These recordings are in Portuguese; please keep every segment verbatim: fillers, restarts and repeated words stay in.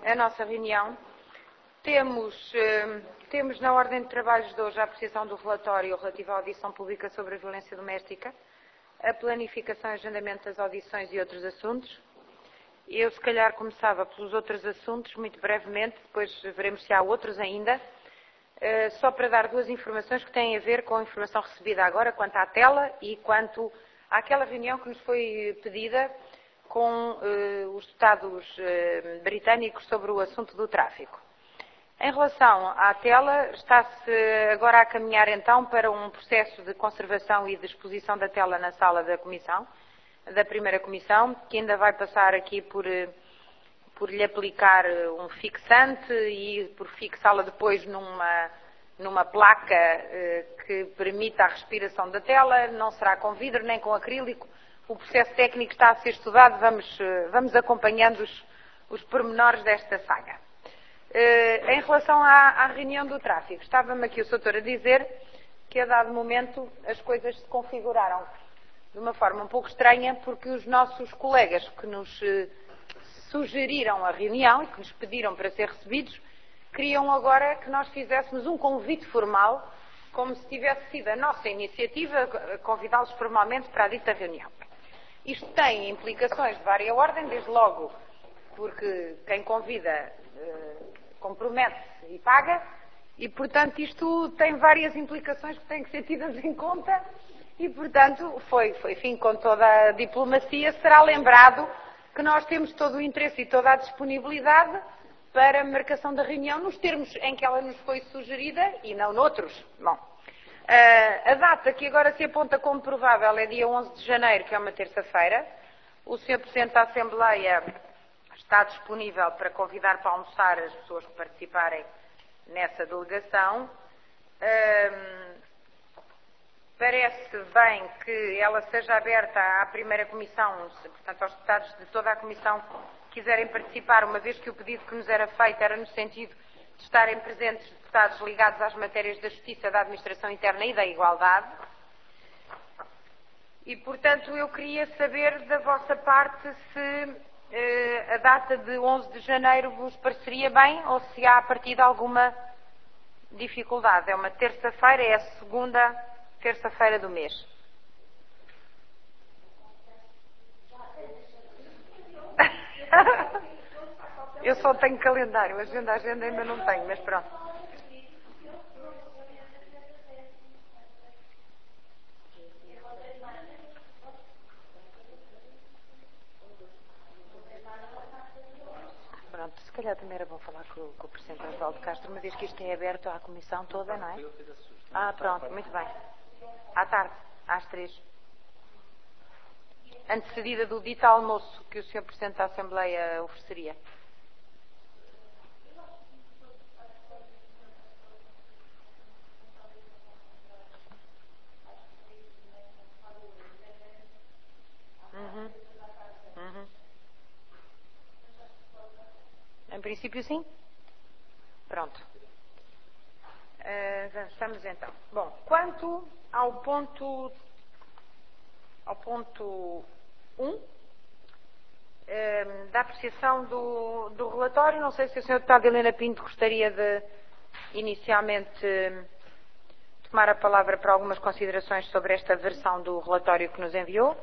a nossa reunião. Temos, temos na ordem de trabalhos de hoje a apreciação do relatório relativo à audição pública sobre a violência doméstica, a planificação e agendamento das audições e outros assuntos. Eu, se calhar, começava pelos outros assuntos, muito brevemente, depois veremos se há outros ainda, só para dar duas informações que têm a ver com a informação recebida agora quanto à tela e quanto àquela reunião que nos foi pedida com uh, os Estados uh, britânicos sobre o assunto do tráfico. Em relação à tela, está-se agora a caminhar então para um processo de conservação e de exposição da tela na sala da Comissão, da primeira Comissão, que ainda vai passar aqui por, por lhe aplicar um fixante e por fixá-la depois numa, numa placa uh, que permita a respiração da tela. Não será com vidro nem com acrílico. O processo técnico está a ser estudado, vamos, vamos acompanhando os, os pormenores desta saga. Uh, em relação à, à reunião do tráfico, estava-me aqui o doutor a dizer que a dado momento as coisas se configuraram de uma forma um pouco estranha, porque os nossos colegas que nos uh, sugeriram a reunião e que nos pediram para ser recebidos, queriam agora que nós fizéssemos um convite formal, como se tivesse sido a nossa iniciativa, convidá-los formalmente para a dita reunião. Isto tem implicações de várias ordens, desde logo porque quem convida eh, compromete-se e paga, e portanto isto tem várias implicações que têm que ser tidas em conta, e portanto foi, foi enfim, com toda a diplomacia, será lembrado que nós temos todo o interesse e toda a disponibilidade para a marcação da reunião nos termos em que ela nos foi sugerida e não noutros. Bom. Uh, a data que agora se aponta como provável é dia onze de janeiro, que é uma terça-feira. O senhor Presidente da Assembleia está disponível para convidar para almoçar as pessoas que participarem nessa delegação. Uh, parece bem que ela seja aberta à primeira comissão, portanto aos deputados de toda a comissão que quiserem participar, uma vez que o pedido que nos era feito era no sentido de estarem presentes deputados ligados às matérias da Justiça, da Administração Interna e da Igualdade. E, portanto, eu queria saber da vossa parte se eh, a data de onze de janeiro vos pareceria bem ou se há a partir de alguma dificuldade. É uma terça-feira, é a segunda terça-feira do mês. Eu só tenho calendário, agenda, agenda ainda não tenho, mas pronto. Pronto, se calhar também era bom falar com, com o Presidente Osvaldo Castro, uma vez que isto é aberto à Comissão toda, não é? Ah, pronto, muito bem. À tarde, às três. Antecedida do dito almoço que o senhor Presidente da Assembleia ofereceria. Uhum. Uhum. Em princípio, sim. Pronto. Uh, avançamos então. Bom, quanto ao ponto ao ponto um uh, da apreciação do, do relatório, não sei se a senhora deputada Helena Pinto gostaria de inicialmente uh, tomar a palavra para algumas considerações sobre esta versão do relatório que nos enviou.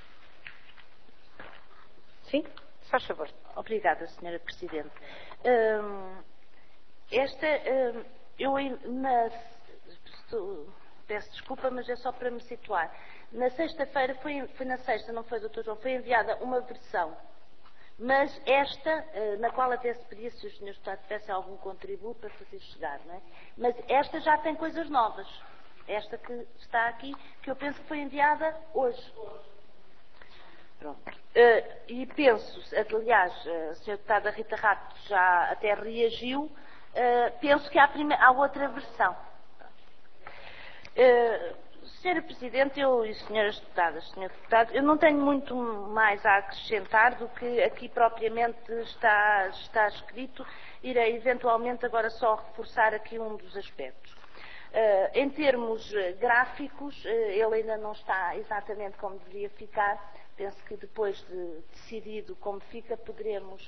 Sim, se faz favor. Obrigada, senhora Presidente. Hum, esta, hum, eu na, peço desculpa, mas é só para me situar. Na sexta-feira, foi, foi na sexta, não foi, doutor João, foi enviada uma versão, mas esta, na qual até se pedia se os senhores deputados tivessem algum contributo para fazer chegar, não é? Mas esta já tem coisas novas. Esta que está aqui, que eu penso que foi enviada hoje. Pronto. Uh, e penso, aliás, a senhora deputada Rita Rato já até reagiu, uh, penso que há, primeira, há outra versão. Uh, senhora Presidente, eu e senhoras deputadas, senhor deputado, eu não tenho muito mais a acrescentar do que aqui propriamente está, está escrito. Irei eventualmente agora só reforçar aqui um dos aspectos. Uh, em termos gráficos, uh, ele ainda não está exatamente como deveria ficar. Penso que depois de decidido como fica, poderemos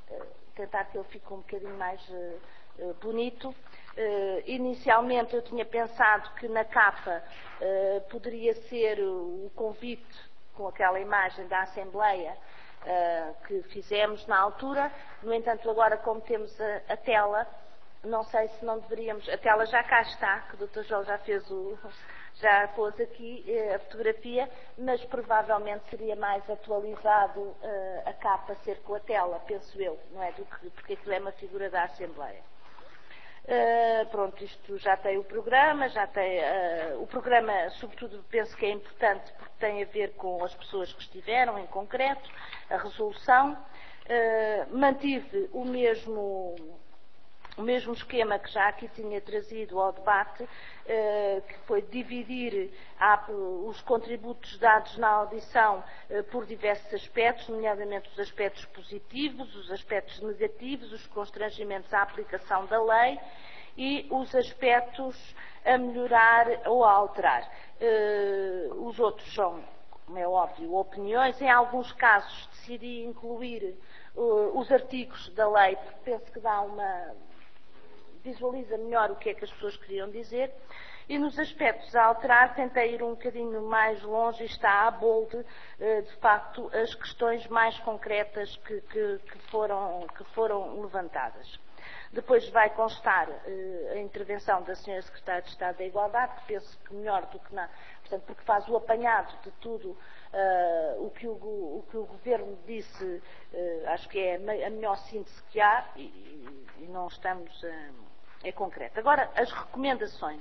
tentar que ele fique um bocadinho mais bonito. Inicialmente eu tinha pensado que na capa poderia ser o convite com aquela imagem da Assembleia que fizemos na altura. No entanto, agora, como temos a, a tela, não sei se não deveríamos... A tela já cá está, que o doutor João já fez o... já pôs aqui a fotografia, mas provavelmente seria mais atualizado uh, a capa ser com a tela, penso eu, não é? Do que, porque aquilo é uma figura da Assembleia. Uh, pronto, isto já tem o programa, já tem uh, o programa, sobretudo, penso que é importante porque tem a ver com as pessoas que estiveram, em concreto, a resolução. Uh, mantive o mesmo... O mesmo esquema que já aqui tinha trazido ao debate, eh, que foi dividir a, os contributos dados na audição eh, por diversos aspectos, nomeadamente os aspectos positivos, os aspectos negativos, os constrangimentos à aplicação da lei e os aspectos a melhorar ou a alterar. Eh, os outros são, como é óbvio, opiniões. Em alguns casos decidi incluir uh, os artigos da lei, porque penso que dá uma... visualiza melhor o que é que as pessoas queriam dizer, e nos aspectos a alterar tentei ir um bocadinho mais longe e está à bold, de facto, as questões mais concretas que, que, que, foram, que foram levantadas. Depois vai constar a intervenção da senhora Secretária de Estado da Igualdade, que penso que melhor do que nada, portanto, porque faz o apanhado de tudo uh, o, que o, o que o Governo disse, uh, acho que é a melhor síntese que há, e, e não estamos... Uh, é concreto. Agora, as recomendações.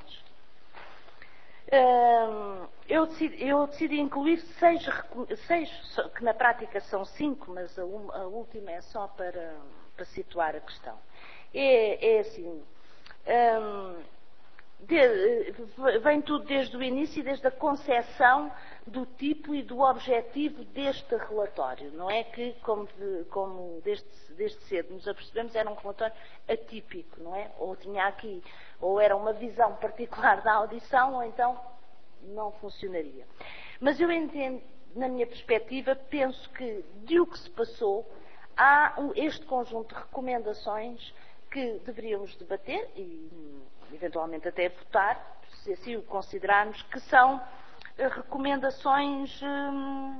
Eu decidi, eu decidi incluir seis, seis, que na prática são cinco, mas a, um, a última é só para, para situar a questão. É, é assim, um, de, vem tudo desde o início, desde a concepção do tipo e do objetivo deste relatório. Não é que, como, como desde, desde cedo nos apercebemos, era um relatório atípico, não é? Ou tinha aqui, ou era uma visão particular da audição, ou então não funcionaria. Mas eu entendo, na minha perspectiva, penso que, de o que se passou, há este conjunto de recomendações que deveríamos debater e, eventualmente, até votar, se assim o considerarmos, que são recomendações hum,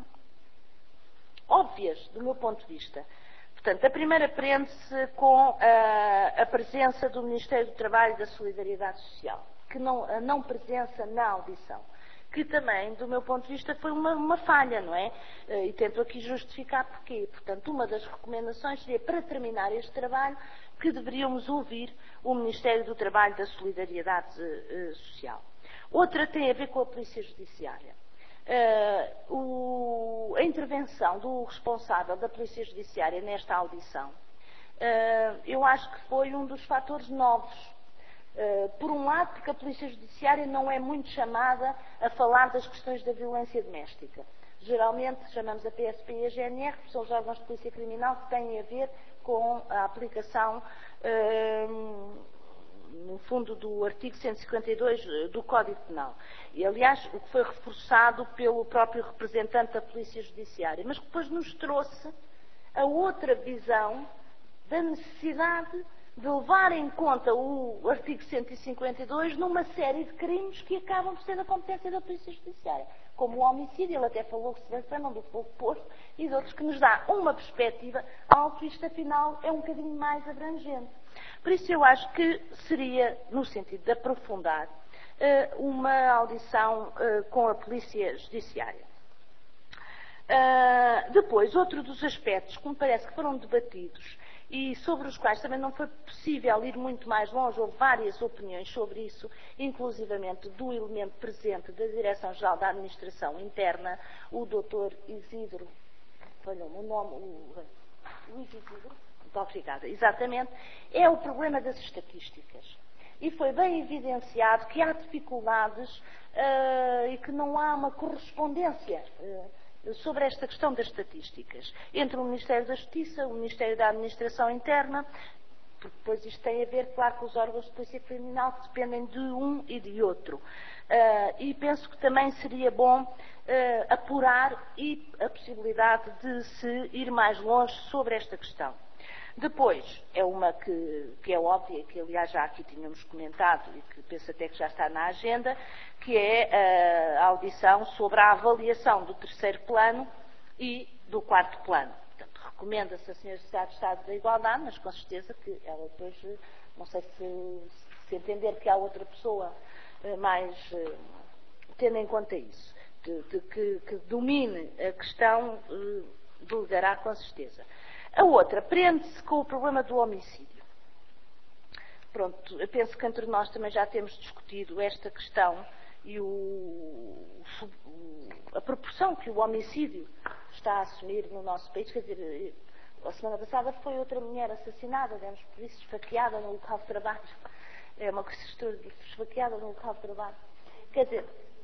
óbvias, do meu ponto de vista. Portanto, a primeira prende-se com a, a presença do Ministério do Trabalho e da Solidariedade Social, que não, a não presença na audição, que também, do meu ponto de vista, foi uma, uma falha, não é? E tento aqui justificar porquê. Portanto, uma das recomendações seria, para terminar este trabalho, que deveríamos ouvir o Ministério do Trabalho e da Solidariedade uh, Social. Outra tem a ver com a Polícia Judiciária. Uh, o, a intervenção do responsável da Polícia Judiciária nesta audição, uh, eu acho que foi um dos fatores novos. Uh, por um lado, porque a Polícia Judiciária não é muito chamada a falar das questões da violência doméstica. Geralmente chamamos a P S P e a G N R, que são os órgãos de polícia criminal que têm a ver com a aplicação uh, no fundo, do artigo cento e cinquenta e dois do Código Penal. E, aliás, o que foi reforçado pelo próprio representante da Polícia Judiciária, mas que depois nos trouxe a outra visão da necessidade de levar em conta o artigo cento e cinquenta e dois numa série de crimes que acabam por ser da competência da Polícia Judiciária, como o homicídio. Ele até falou que se lembram do fogo posto e de outros, que nos dá uma perspectiva, algo que isto, afinal, é um bocadinho mais abrangente. Por isso eu acho que seria, no sentido de aprofundar, uma audição com a Polícia Judiciária. Depois, outro dos aspectos que me parece que foram debatidos e sobre os quais também não foi possível ir muito mais longe, houve várias opiniões sobre isso, inclusivamente do elemento presente da Direção-Geral da Administração Interna, o doutor Isidro, falhou-me o nome, o Luís Isidro, muito obrigada, exatamente, é o problema das estatísticas. E foi bem evidenciado que há dificuldades uh, e que não há uma correspondência uh, sobre esta questão das estatísticas entre o Ministério da Justiça, o Ministério da Administração Interna, porque depois isto tem a ver, claro, com os órgãos de polícia criminal que dependem de um e de outro. Uh, e penso que também seria bom uh, apurar e a possibilidade de se ir mais longe sobre esta questão. Depois, é uma que, que é óbvia, que aliás já aqui tínhamos comentado e que penso até que já está na agenda, que é a audição sobre a avaliação do terceiro plano e do quarto plano. Portanto, recomenda-se a senhora Secretária de Estado da Igualdade, mas com certeza que ela depois, não sei se, se entender que há outra pessoa mais, tendo em conta isso, de, de, que, que domine a questão, delegará com certeza. A outra prende-se com o problema do homicídio. Pronto, eu penso que entre nós também já temos discutido esta questão e o, a proporção que o homicídio está a assumir no nosso país. Quer dizer, a semana passada foi outra mulher assassinada, demos por isso, esfaqueada no local de trabalho. É uma coisa estranha, esfaqueada no local de trabalho. Quer dizer,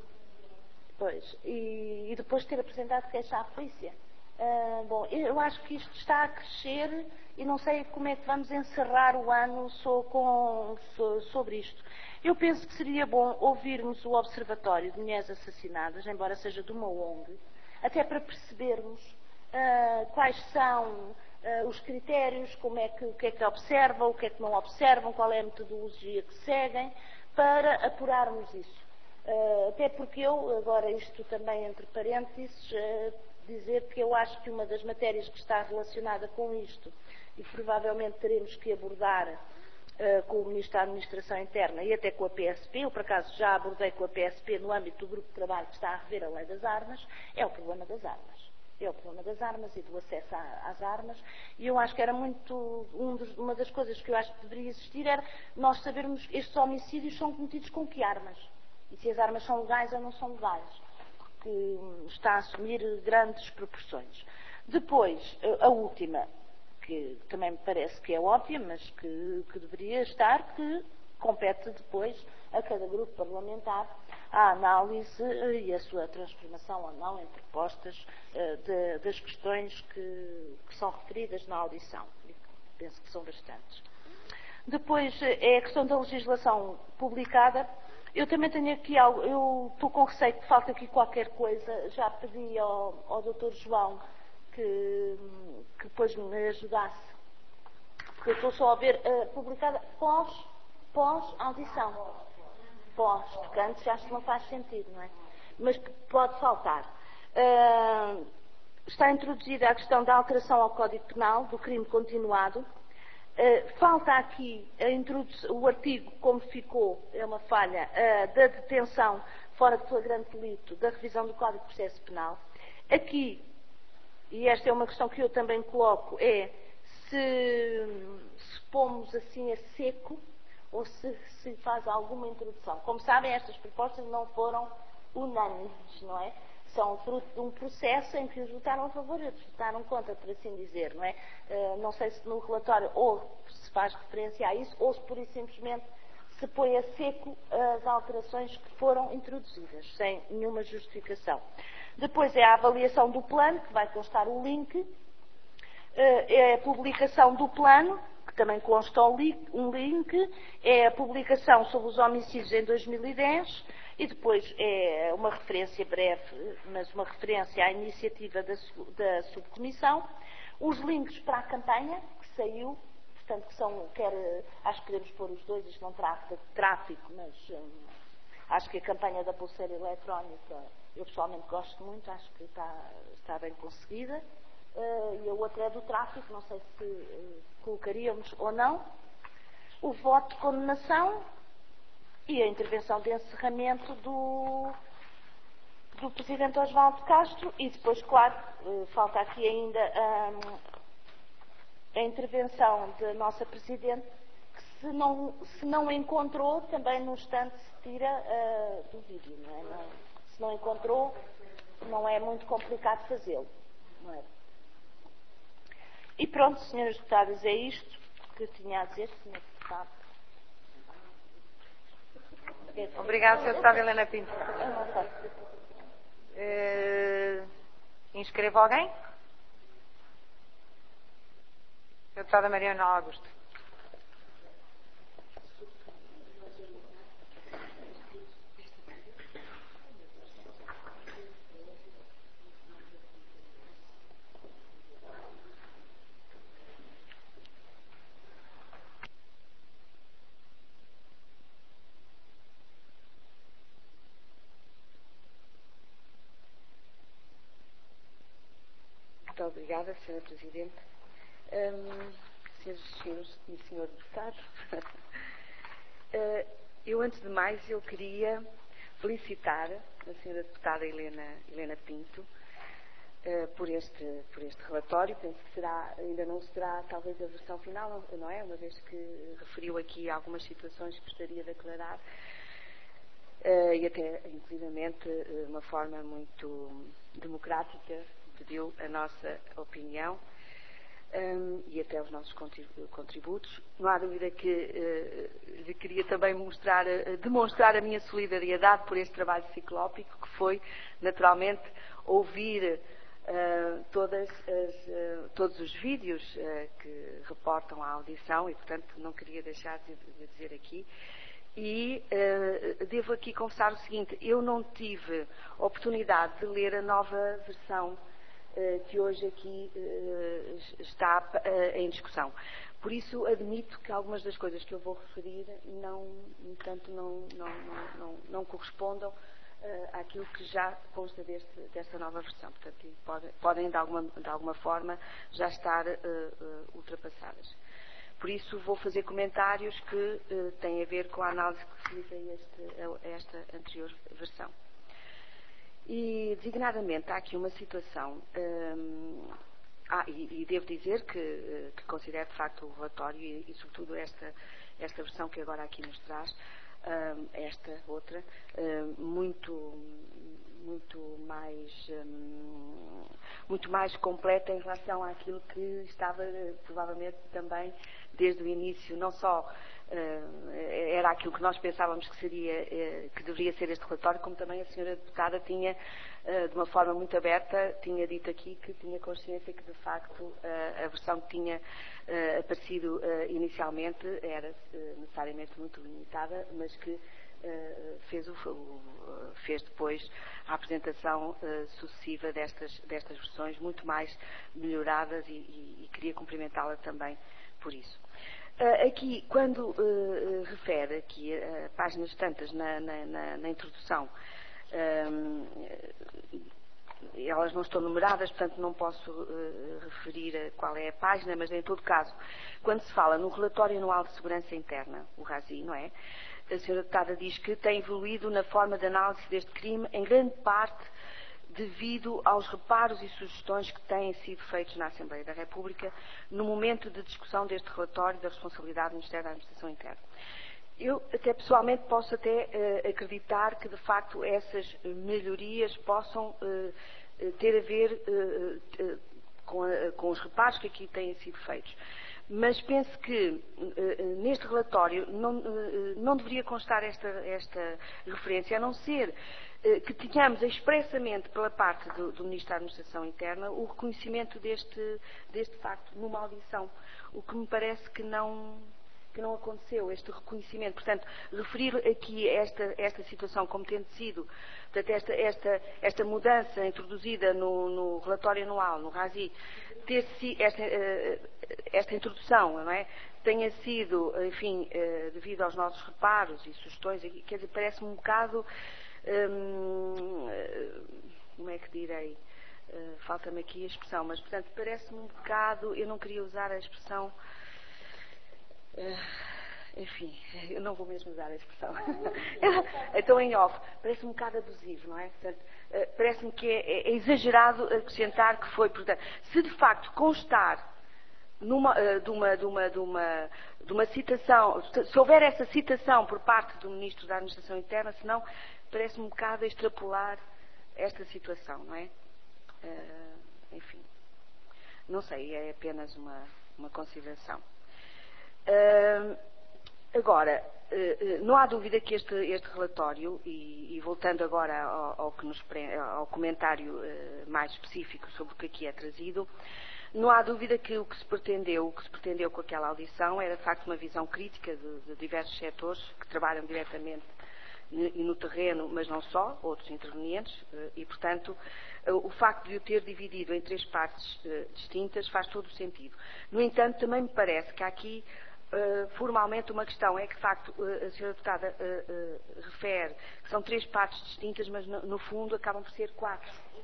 pois, e, e depois de ter apresentado queixa à polícia. Uh, bom, eu acho que isto está a crescer e não sei como é que vamos encerrar o ano so, com, so, sobre isto. Eu penso que seria bom ouvirmos o Observatório de Mulheres Assassinadas, embora seja de uma O N G, até para percebermos uh, quais são uh, os critérios, como é que, o que é que observam, o que é que não observam, qual é a metodologia que seguem, para apurarmos isso. Uh, até porque eu, agora isto também entre parênteses, uh, dizer que eu acho que uma das matérias que está relacionada com isto e provavelmente teremos que abordar uh, com o Ministro da Administração Interna e até com a P S P, eu por acaso já abordei com a P S P no âmbito do grupo de trabalho que está a rever a lei das armas, é o problema das armas. É o problema das armas e do acesso às armas, e eu acho que era muito, um dos, uma das coisas que eu acho que deveria existir era nós sabermos estes homicídios são cometidos com que armas, e se as armas são legais ou não são legais, que está a assumir grandes proporções. Depois, a última, que também me parece que é óbvia, mas que, que deveria estar, que compete depois a cada grupo parlamentar a análise e a sua transformação ou não em propostas de, das questões que, que são referidas na audição. Penso que são bastantes. Depois, é a questão da legislação publicada. Eu também tenho aqui algo, eu estou com receio que falta aqui qualquer coisa, já pedi ao, ao doutor João que, que depois me ajudasse, porque eu estou só a ver uh, publicada pós, pós-audição, pós, porque antes acho que não faz sentido, não é? Mas pode faltar. Uh, está introduzida a questão da alteração ao Código Penal, do crime continuado. Uh, falta aqui a o artigo, como ficou, é uma falha, uh, da detenção fora de flagrante delito, da revisão do Código de Processo Penal. Aqui, e esta é uma questão que eu também coloco, é se, se pomos assim a seco ou se, se faz alguma introdução. Como sabem, estas propostas não foram unânimes, não é? São fruto de um processo em que uns votaram a favor e outros votaram contra, por assim dizer, não é? Uh, não sei se no relatório ou se faz referência a isso, ou se por isso simplesmente se põe a seco as alterações que foram introduzidas, sem nenhuma justificação. Depois é a avaliação do plano, que vai constar o link, uh, é a publicação do plano, que também consta um link, é a publicação sobre os homicídios em dois mil e dez, e depois é uma referência breve, mas uma referência à iniciativa da, da subcomissão, os links para a campanha, que saiu, portanto, que são, quer, acho que queremos pôr os dois, isto não trata de tráfico, mas hum, acho que a campanha da pulseira eletrónica, eu pessoalmente gosto muito, acho que está, está bem conseguida, uh, e a outra é do tráfico, não sei se uh, colocaríamos ou não, o voto de condenação, e a intervenção de encerramento do, do Presidente Osvaldo Castro e depois, claro, falta aqui ainda um, a intervenção da nossa Presidente, que se não, se não encontrou, também no instante se tira uh, do vídeo, não é? Não, se não encontrou, não é muito complicado fazê-lo, não é? E pronto, senhoras deputadas, é isto que eu tinha a dizer, senhor Deputado. Obrigada, senhora Deputada Helena Pinto. Uh, inscreva alguém? senhora Deputada Mariana Augusto. Obrigada, senhora Presidente. Um, senhores, senhores e senhor Deputado, uh, eu, antes de mais, eu queria felicitar a senhora Deputada Helena, Helena Pinto uh, por, este, por este relatório. Penso que será, ainda não será talvez a versão final, não é? Uma vez que referiu aqui algumas situações que gostaria de aclarar. Uh, e até, inclusivamente, uh, uma forma muito democrática, pediu a nossa opinião um, e até os nossos contributos. Não há dúvida que uh, lhe queria também mostrar, uh, demonstrar a minha solidariedade por este trabalho ciclópico, que foi, naturalmente, ouvir uh, todas as, uh, todos os vídeos uh, que reportam a audição e, portanto, não queria deixar de, de dizer aqui. E uh, devo aqui confessar o seguinte: eu não tive oportunidade de ler a nova versão uh, que hoje aqui uh, está uh, em discussão. Por isso, admito que algumas das coisas que eu vou referir não, portanto, não, não, não, não, não correspondam uh, àquilo que já consta deste, desta nova versão. Portanto, pode, podem, de alguma, de alguma forma, já estar uh, uh, ultrapassadas. Por isso, vou fazer comentários que uh, têm a ver com a análise que fiz a, este, a esta anterior versão. E, designadamente, há aqui uma situação, um, ah, e, e devo dizer que, uh, que considero, de facto, o relatório e, e sobretudo, esta, esta versão que agora aqui nos traz, um, esta outra, um, muito, muito, mais, um, muito mais completa em relação àquilo que estava, uh, provavelmente, também desde o início, não só uh, era aquilo que nós pensávamos que seria, uh, que deveria ser este relatório, como também a senhora Deputada tinha, uh, de uma forma muito aberta, tinha dito aqui que tinha consciência que, de facto, uh, a versão que tinha uh, aparecido uh, inicialmente era uh, necessariamente muito limitada, mas que uh, fez, o, uh, fez depois a apresentação uh, sucessiva destas, destas versões, muito mais melhoradas, e, e, e queria cumprimentá-la também por isso. Uh, aqui, quando uh, refere aqui uh, páginas tantas na, na, na, na introdução, um, elas não estão numeradas, portanto não posso uh, referir a qual é a página, mas em todo caso, quando se fala no relatório anual de segurança interna, o RASI, não é? A senhora Deputada diz que tem evoluído na forma de análise deste crime, em grande parte devido aos reparos e sugestões que têm sido feitos na Assembleia da República no momento de discussão deste relatório da responsabilidade do Ministério da Administração Interna. Eu, até pessoalmente, posso até uh, acreditar que, de facto, essas melhorias possam uh, ter a ver uh, uh, com, a, com os reparos que aqui têm sido feitos. Mas penso que uh, neste relatório não, uh, não deveria constar esta, esta referência, a não ser que tenhamos expressamente pela parte do, do Ministro da Administração Interna o reconhecimento deste, deste facto numa audição, o que me parece que não, que não aconteceu, este reconhecimento. Portanto, referir aqui esta, esta situação como tendo sido, portanto, esta, esta, esta mudança introduzida no, no relatório anual, no RASI, ter esta, esta introdução, não é? Tenha sido, enfim, devido aos nossos reparos e sugestões, quer dizer, parece-me um bocado... Hum, como é que direi? Uh, falta-me aqui a expressão, mas, portanto, parece-me um bocado, eu não queria usar a expressão, uh, enfim, eu não vou mesmo usar a expressão. Então, em off, parece-me um bocado abusivo, não é? Portanto, uh, parece-me que é, é exagerado acrescentar que foi, portanto, se de facto constar Numa, de, uma, de, uma, de, uma, de uma citação, se houver essa citação por parte do Ministro da Administração Interna, senão parece-me um bocado a extrapolar esta situação, não é? Uh, enfim, não sei, é apenas uma, uma consideração. Uh, agora, uh, não há dúvida que este, este relatório, e, e voltando agora ao, ao, que nos, ao comentário uh, mais específico sobre o que aqui é trazido, não há dúvida que o que se pretendeu, o que se pretendeu com aquela audição era, de facto, uma visão crítica de, de diversos setores que trabalham diretamente e no terreno, mas não só, outros intervenientes, e, portanto, o facto de o ter dividido em três partes distintas faz todo o sentido. No entanto, também me parece que há aqui, formalmente, uma questão, é que, de facto, a senhora Deputada refere que são três partes distintas, mas, no fundo, acabam por ser quatro.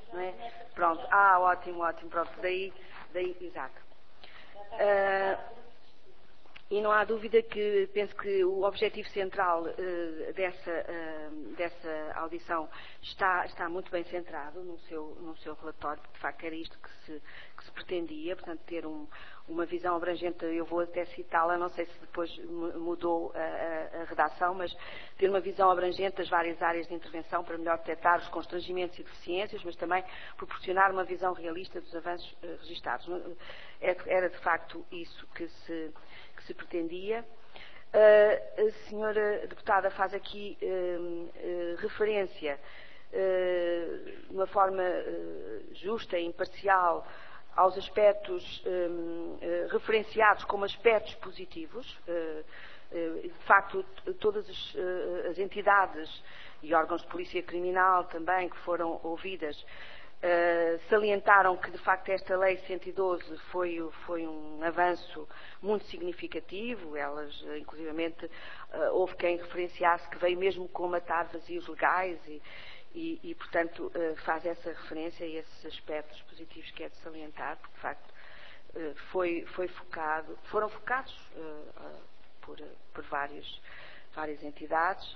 não é? Pronto, ah, ótimo, ótimo, pronto, daí, daí, exato. Uh, E não há dúvida que penso que o objetivo central uh, dessa, uh, dessa audição está, está muito bem centrado no seu, no seu relatório, porque de facto era isto que se, que se pretendia, portanto ter um, uma visão abrangente, eu vou até citá-la, não sei se depois mudou a, a, a redação, mas ter uma visão abrangente das várias áreas de intervenção para melhor detectar os constrangimentos e deficiências, mas também proporcionar uma visão realista dos avanços uh, registados. Era de facto isso que se que se pretendia. Uh, a senhora deputada faz aqui uh, uh, referência uh, de uma forma uh, justa e imparcial aos aspectos um, uh, referenciados como aspectos positivos. Uh, uh, de facto, todas as, uh, as entidades e órgãos de polícia criminal também que foram ouvidas Uh, salientaram que de facto esta lei cento e doze foi, foi um avanço muito significativo. Elas, inclusivamente, uh, houve quem referenciasse que veio mesmo comatar vazios legais e, e, e portanto, uh, faz essa referência a esses aspectos positivos que é de salientar, porque de facto uh, foi, foi focado, foram focados uh, uh, por, por vários, várias entidades.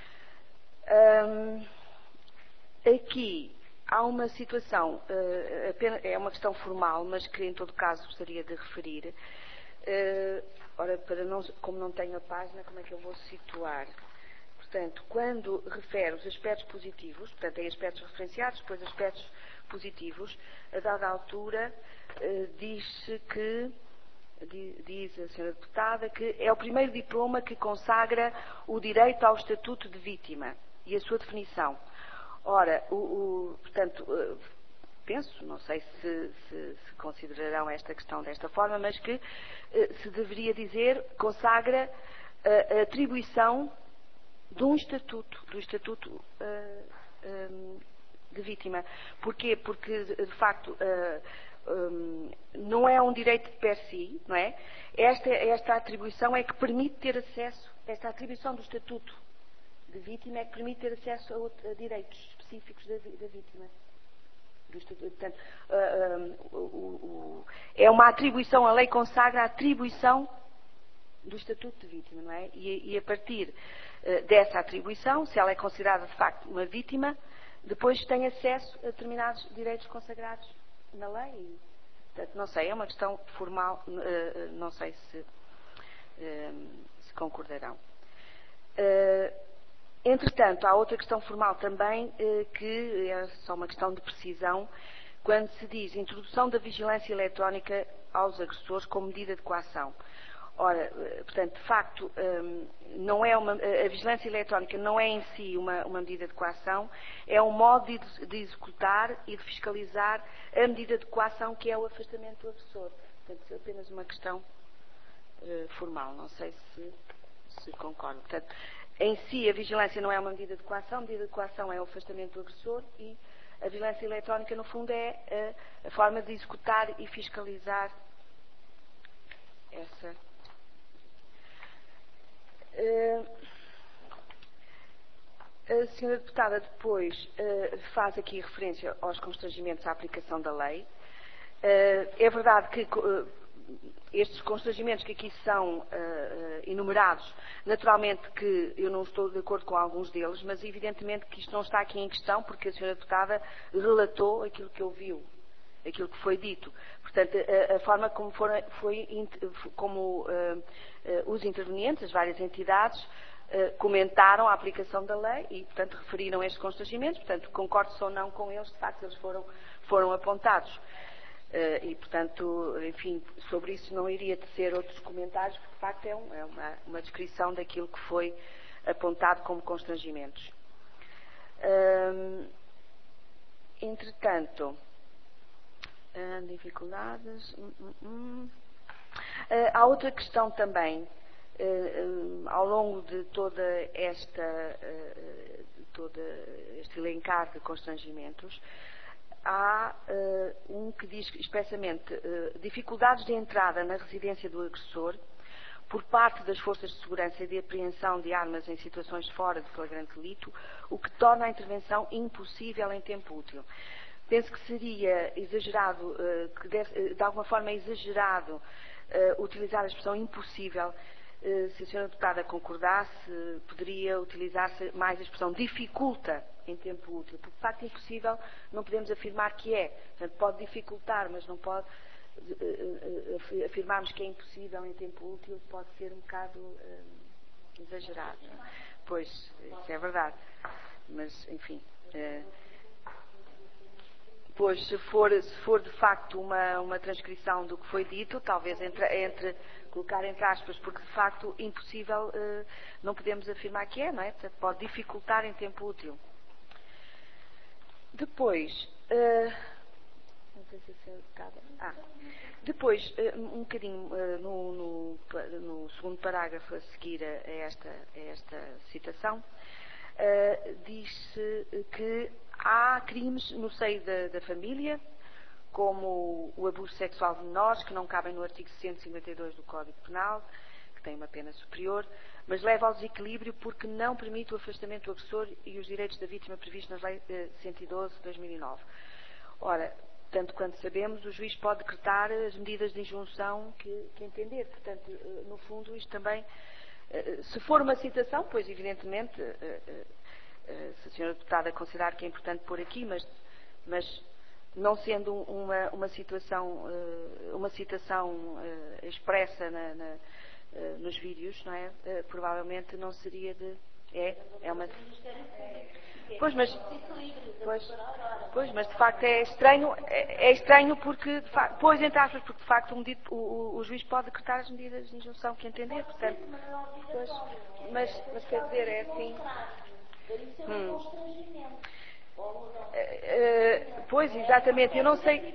Um, aqui há uma situação, uh, apenas, é uma questão formal, mas que em todo caso gostaria de referir. Uh, ora, para não, como não tenho a página, como é que eu vou situar? Portanto, quando refere os aspectos positivos, portanto, tem aspectos referenciados, depois aspectos positivos, a dada altura uh, diz-se que, diz a senhora deputada, que é o primeiro diploma que consagra o direito ao estatuto de vítima e a sua definição. Ora, o, o, portanto, uh, penso, não sei se, se, se considerarão esta questão desta forma, mas que uh, se deveria dizer, consagra uh, a atribuição de um estatuto, do estatuto uh, um, de vítima. Porquê? Porque, de facto, uh, um, não é um direito de per si, não é? Esta, esta atribuição é que permite ter acesso, esta atribuição do estatuto de vítima é que permite ter acesso a, a direitos específicos da, da vítima. Portanto, uh, uh, uh, uh, é uma atribuição, a lei consagra a atribuição do estatuto de vítima, não é? E, e a partir uh, dessa atribuição, se ela é considerada de facto uma vítima, depois tem acesso a determinados direitos consagrados na lei. E, portanto, não sei, é uma questão formal, uh, não sei se, uh, se concordarão. Uh, Entretanto, há outra questão formal também, que é só uma questão de precisão, quando se diz introdução da vigilância eletrónica aos agressores como medida de coação. Ora, portanto, de facto, não é uma, a vigilância eletrónica não é em si uma, uma medida de coação, é um modo de, de executar e de fiscalizar a medida de coação que é o afastamento do agressor. Portanto, apenas uma questão uh, formal, não sei se, se concordo. Portanto, em si, a vigilância não é uma medida de coação, a medida de coação é o afastamento do agressor e a vigilância eletrónica, no fundo, é a, a forma de executar e fiscalizar essa. Uh, a senhora deputada depois uh, faz aqui referência aos constrangimentos à aplicação da lei. Uh, é verdade que uh, estes constrangimentos que aqui são uh, enumerados, naturalmente que eu não estou de acordo com alguns deles, mas evidentemente que isto não está aqui em questão, porque a senhora deputada relatou aquilo que ouviu, aquilo que foi dito. Portanto, a, a forma como, foram, foi, como uh, uh, os intervenientes, as várias entidades, uh, comentaram a aplicação da lei e, portanto, referiram estes constrangimentos. Portanto, concordo-se ou não com eles, de facto, eles foram, foram apontados. Uh, e, portanto, enfim, sobre isso não iria tecer outros comentários, porque de facto é, um, é uma, uma descrição daquilo que foi apontado como constrangimentos. Uh, entretanto, uh, dificuldades. Hum, hum, hum. Uh, há outra questão também, uh, um, ao longo de toda esta, uh, de todo este elencar de constrangimentos, há uh, um que diz expressamente uh, dificuldades de entrada na residência do agressor por parte das forças de segurança e de apreensão de armas em situações fora de flagrante delito, o que torna a intervenção impossível em tempo útil. penso que seria exagerado, que deve, de alguma forma é exagerado utilizar a expressão impossível. Se a senhora deputada concordasse, poderia utilizar-se mais a expressão dificulta em tempo útil, porque de facto impossível não podemos afirmar que é. Portanto, pode dificultar, mas não pode afirmarmos que é impossível em tempo útil, pode ser um bocado uh, exagerado. Pois, isso é verdade. Mas, enfim. Uh, pois, se for, se for de facto uma, uma transcrição do que foi dito, talvez entre, entre colocar entre aspas, porque de facto impossível uh, não podemos afirmar que é, não é? Portanto, pode dificultar em tempo útil. Depois, uh, não sei se a senhora deputada. Ah, depois, uh, um bocadinho uh, no, no, no segundo parágrafo a seguir a esta, a esta citação, uh, diz-se que há crimes no seio da, da família, como o abuso sexual de menores, que não cabem no artigo cento e cinquenta e dois do Código Penal, que tem uma pena superior, mas leva ao desequilíbrio porque não permite o afastamento do agressor e os direitos da vítima previstos na Lei cento e doze de dois mil e nove. Ora, tanto quanto sabemos, o juiz pode decretar as medidas de injunção que, que entender. Portanto, no fundo, isto também, se for uma citação, pois evidentemente, se a senhora deputada considerar que é importante pôr aqui, mas, mas não sendo uma, uma, situação, uma citação expressa na, na, nos vídeos, não é? Provavelmente não seria de... É, é uma... Pois, mas... Pois, pois, mas de facto é estranho, é, é estranho porque, de facto, pois, entre aspas, porque de facto o, medido, o, o, o juiz pode decretar as medidas de injunção que entender, portanto... Pois, mas, mas quer dizer, é assim... Hum. Uh, pois, exatamente, eu não sei...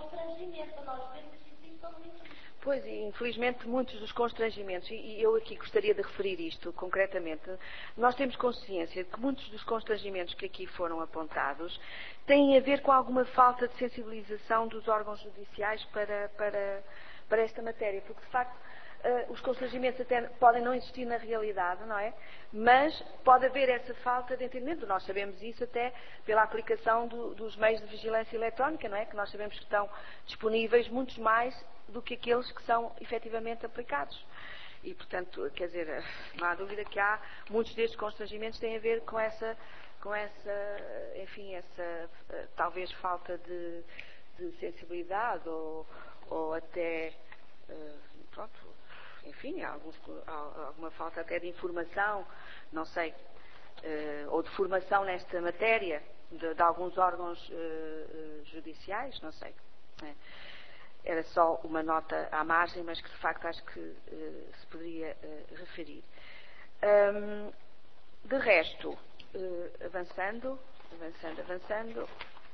Pois, e infelizmente muitos dos constrangimentos, e eu aqui gostaria de referir isto concretamente, nós temos consciência de que muitos dos constrangimentos que aqui foram apontados têm a ver com alguma falta de sensibilização dos órgãos judiciais para, para, para esta matéria, porque de facto uh, os constrangimentos até podem não existir na realidade, não é? Mas pode haver essa falta de entendimento. Nós sabemos isso até pela aplicação do, dos meios de vigilância eletrónica, não é? Que nós sabemos que estão disponíveis muitos mais do que aqueles que são efetivamente aplicados. E, portanto, quer dizer, não há dúvida que há muitos destes constrangimentos têm a ver com essa, com essa enfim, essa talvez falta de, de sensibilidade ou, ou até, pronto, enfim, alguns, alguma falta até de informação, não sei, ou de formação nesta matéria de, de alguns órgãos judiciais, não sei. É. Era só uma nota à margem, mas que de facto acho que uh, se poderia uh, referir. Um, de resto, uh, avançando, avançando, avançando,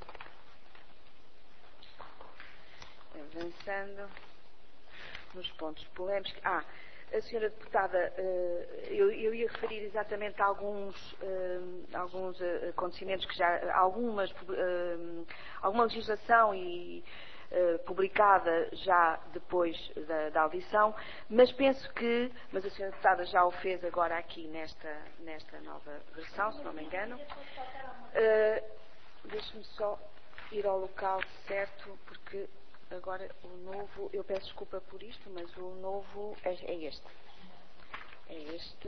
avançando, nos pontos polémicos. Ah, a senhora deputada, uh, eu, eu ia referir exatamente a alguns, uh, alguns uh, acontecimentos que já, algumas, uh, alguma legislação e Uh, publicada já depois da, da audição, mas penso que, mas a senhora deputada já o fez agora aqui nesta, nesta nova versão, se não me engano. Uh, Deixe-me só ir ao local certo, porque agora o novo, eu peço desculpa por isto, mas o novo é, é este. É este.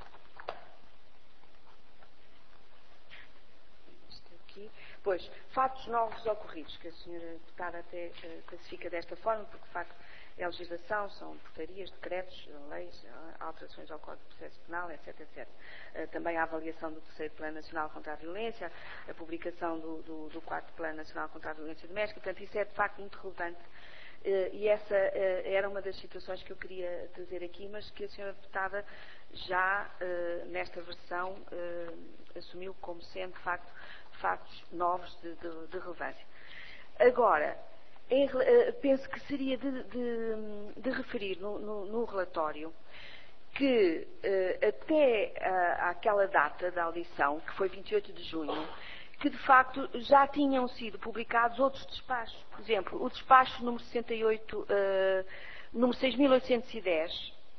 Este aqui. Pois, fatos novos ocorridos, que a senhora deputada até uh, classifica desta forma, porque de facto é legislação, são portarias, decretos, leis, alterações ao Código de Processo Penal, etc, etcétera. Uh, também a avaliação do terceiro Plano Nacional contra a Violência, a publicação do, do, do quarto Plano Nacional contra a Violência Doméstica, portanto isso é de facto muito relevante. Uh, e essa uh, era uma das situações que eu queria trazer aqui, mas que a senhora deputada já, uh, nesta versão, uh, assumiu como sendo, de facto, factos novos de, de, de relevância. Agora, em, uh, penso que seria de, de, de referir no, no, no relatório que uh, até uh, àquela data da audição, que foi vinte e oito de junho, que de facto já tinham sido publicados outros despachos. Por exemplo, o despacho número sessenta e oito, uh, número seis mil oitocentos e dez,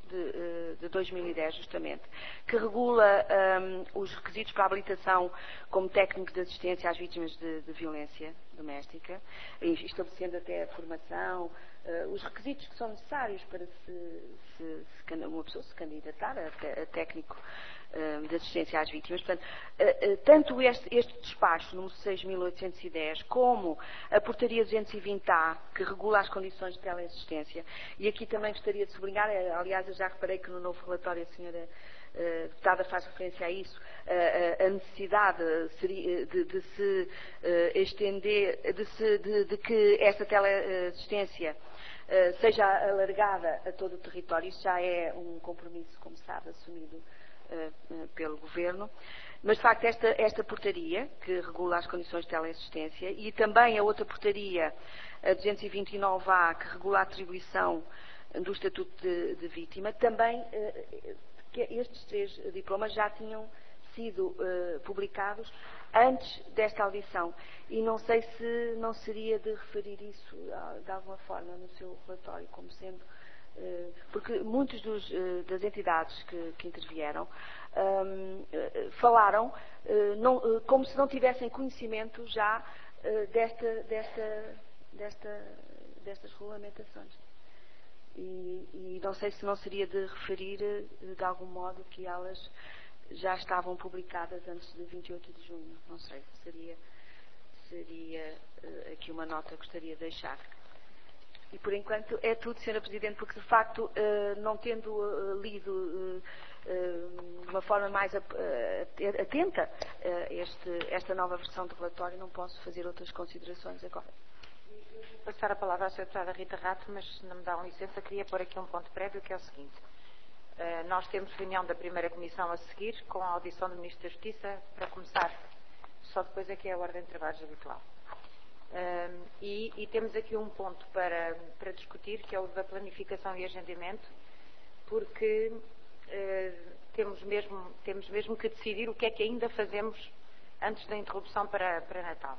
de, de dois mil e dez, justamente, que regula um, os requisitos para a habilitação como técnico de assistência às vítimas de, de violência doméstica, estabelecendo até a formação, uh, os requisitos que são necessários para se, se, se uma pessoa se candidatar a, a técnico uh, de assistência às vítimas. Portanto, uh, uh, tanto este, este despacho, número seis mil oitocentos e dez, como a portaria duzentos e vinte A, que regula as condições de teleassistência, e aqui também gostaria de sublinhar, aliás, eu já reparei que no novo relatório a senhora Uh, deputada faz referência a isso, uh, uh, a necessidade seria, de, de se uh, estender, de, se, de, de que esta teleassistência uh, seja alargada a todo o território. Isso já é um compromisso, como sabe, assumido uh, uh, pelo Governo. Mas, de facto, esta, esta portaria, que regula as condições de teleassistência, e também a outra portaria, a duzentos e vinte e nove A, que regula a atribuição do Estatuto de, de Vítima, também uh, que estes três diplomas já tinham sido uh, publicados antes desta audição. E não sei se não seria de referir isso uh, de alguma forma no seu relatório, como sendo, uh, porque muitos dos, uh, das entidades que, que intervieram um, uh, falaram uh, não, uh, como se não tivessem conhecimento já uh, desta, desta, desta, destas regulamentações. E, e não sei se não seria de referir, de algum modo, que elas já estavam publicadas antes de vinte e oito de junho. Não sei, seria, seria uh, aqui uma nota que gostaria de deixar. E, por enquanto, é tudo, senhora Presidente, porque, de facto, uh, não tendo uh, lido uh, uh, de uma forma mais uh, atenta uh, este, esta nova versão do relatório, não posso fazer outras considerações agora. Passar a palavra à senhora deputada Rita Rato, mas se não me dão licença, queria pôr aqui um ponto prévio, que é o seguinte. Uh, nós temos reunião da primeira comissão a seguir, com a audição do Ministro da Justiça, para começar. Só depois é que é a ordem de trabalhos habitual. Uh, e, e temos aqui um ponto para, para discutir, que é o da planificação e agendamento, porque uh, temos, mesmo, temos mesmo que decidir o que é que ainda fazemos antes da interrupção para, para Natal.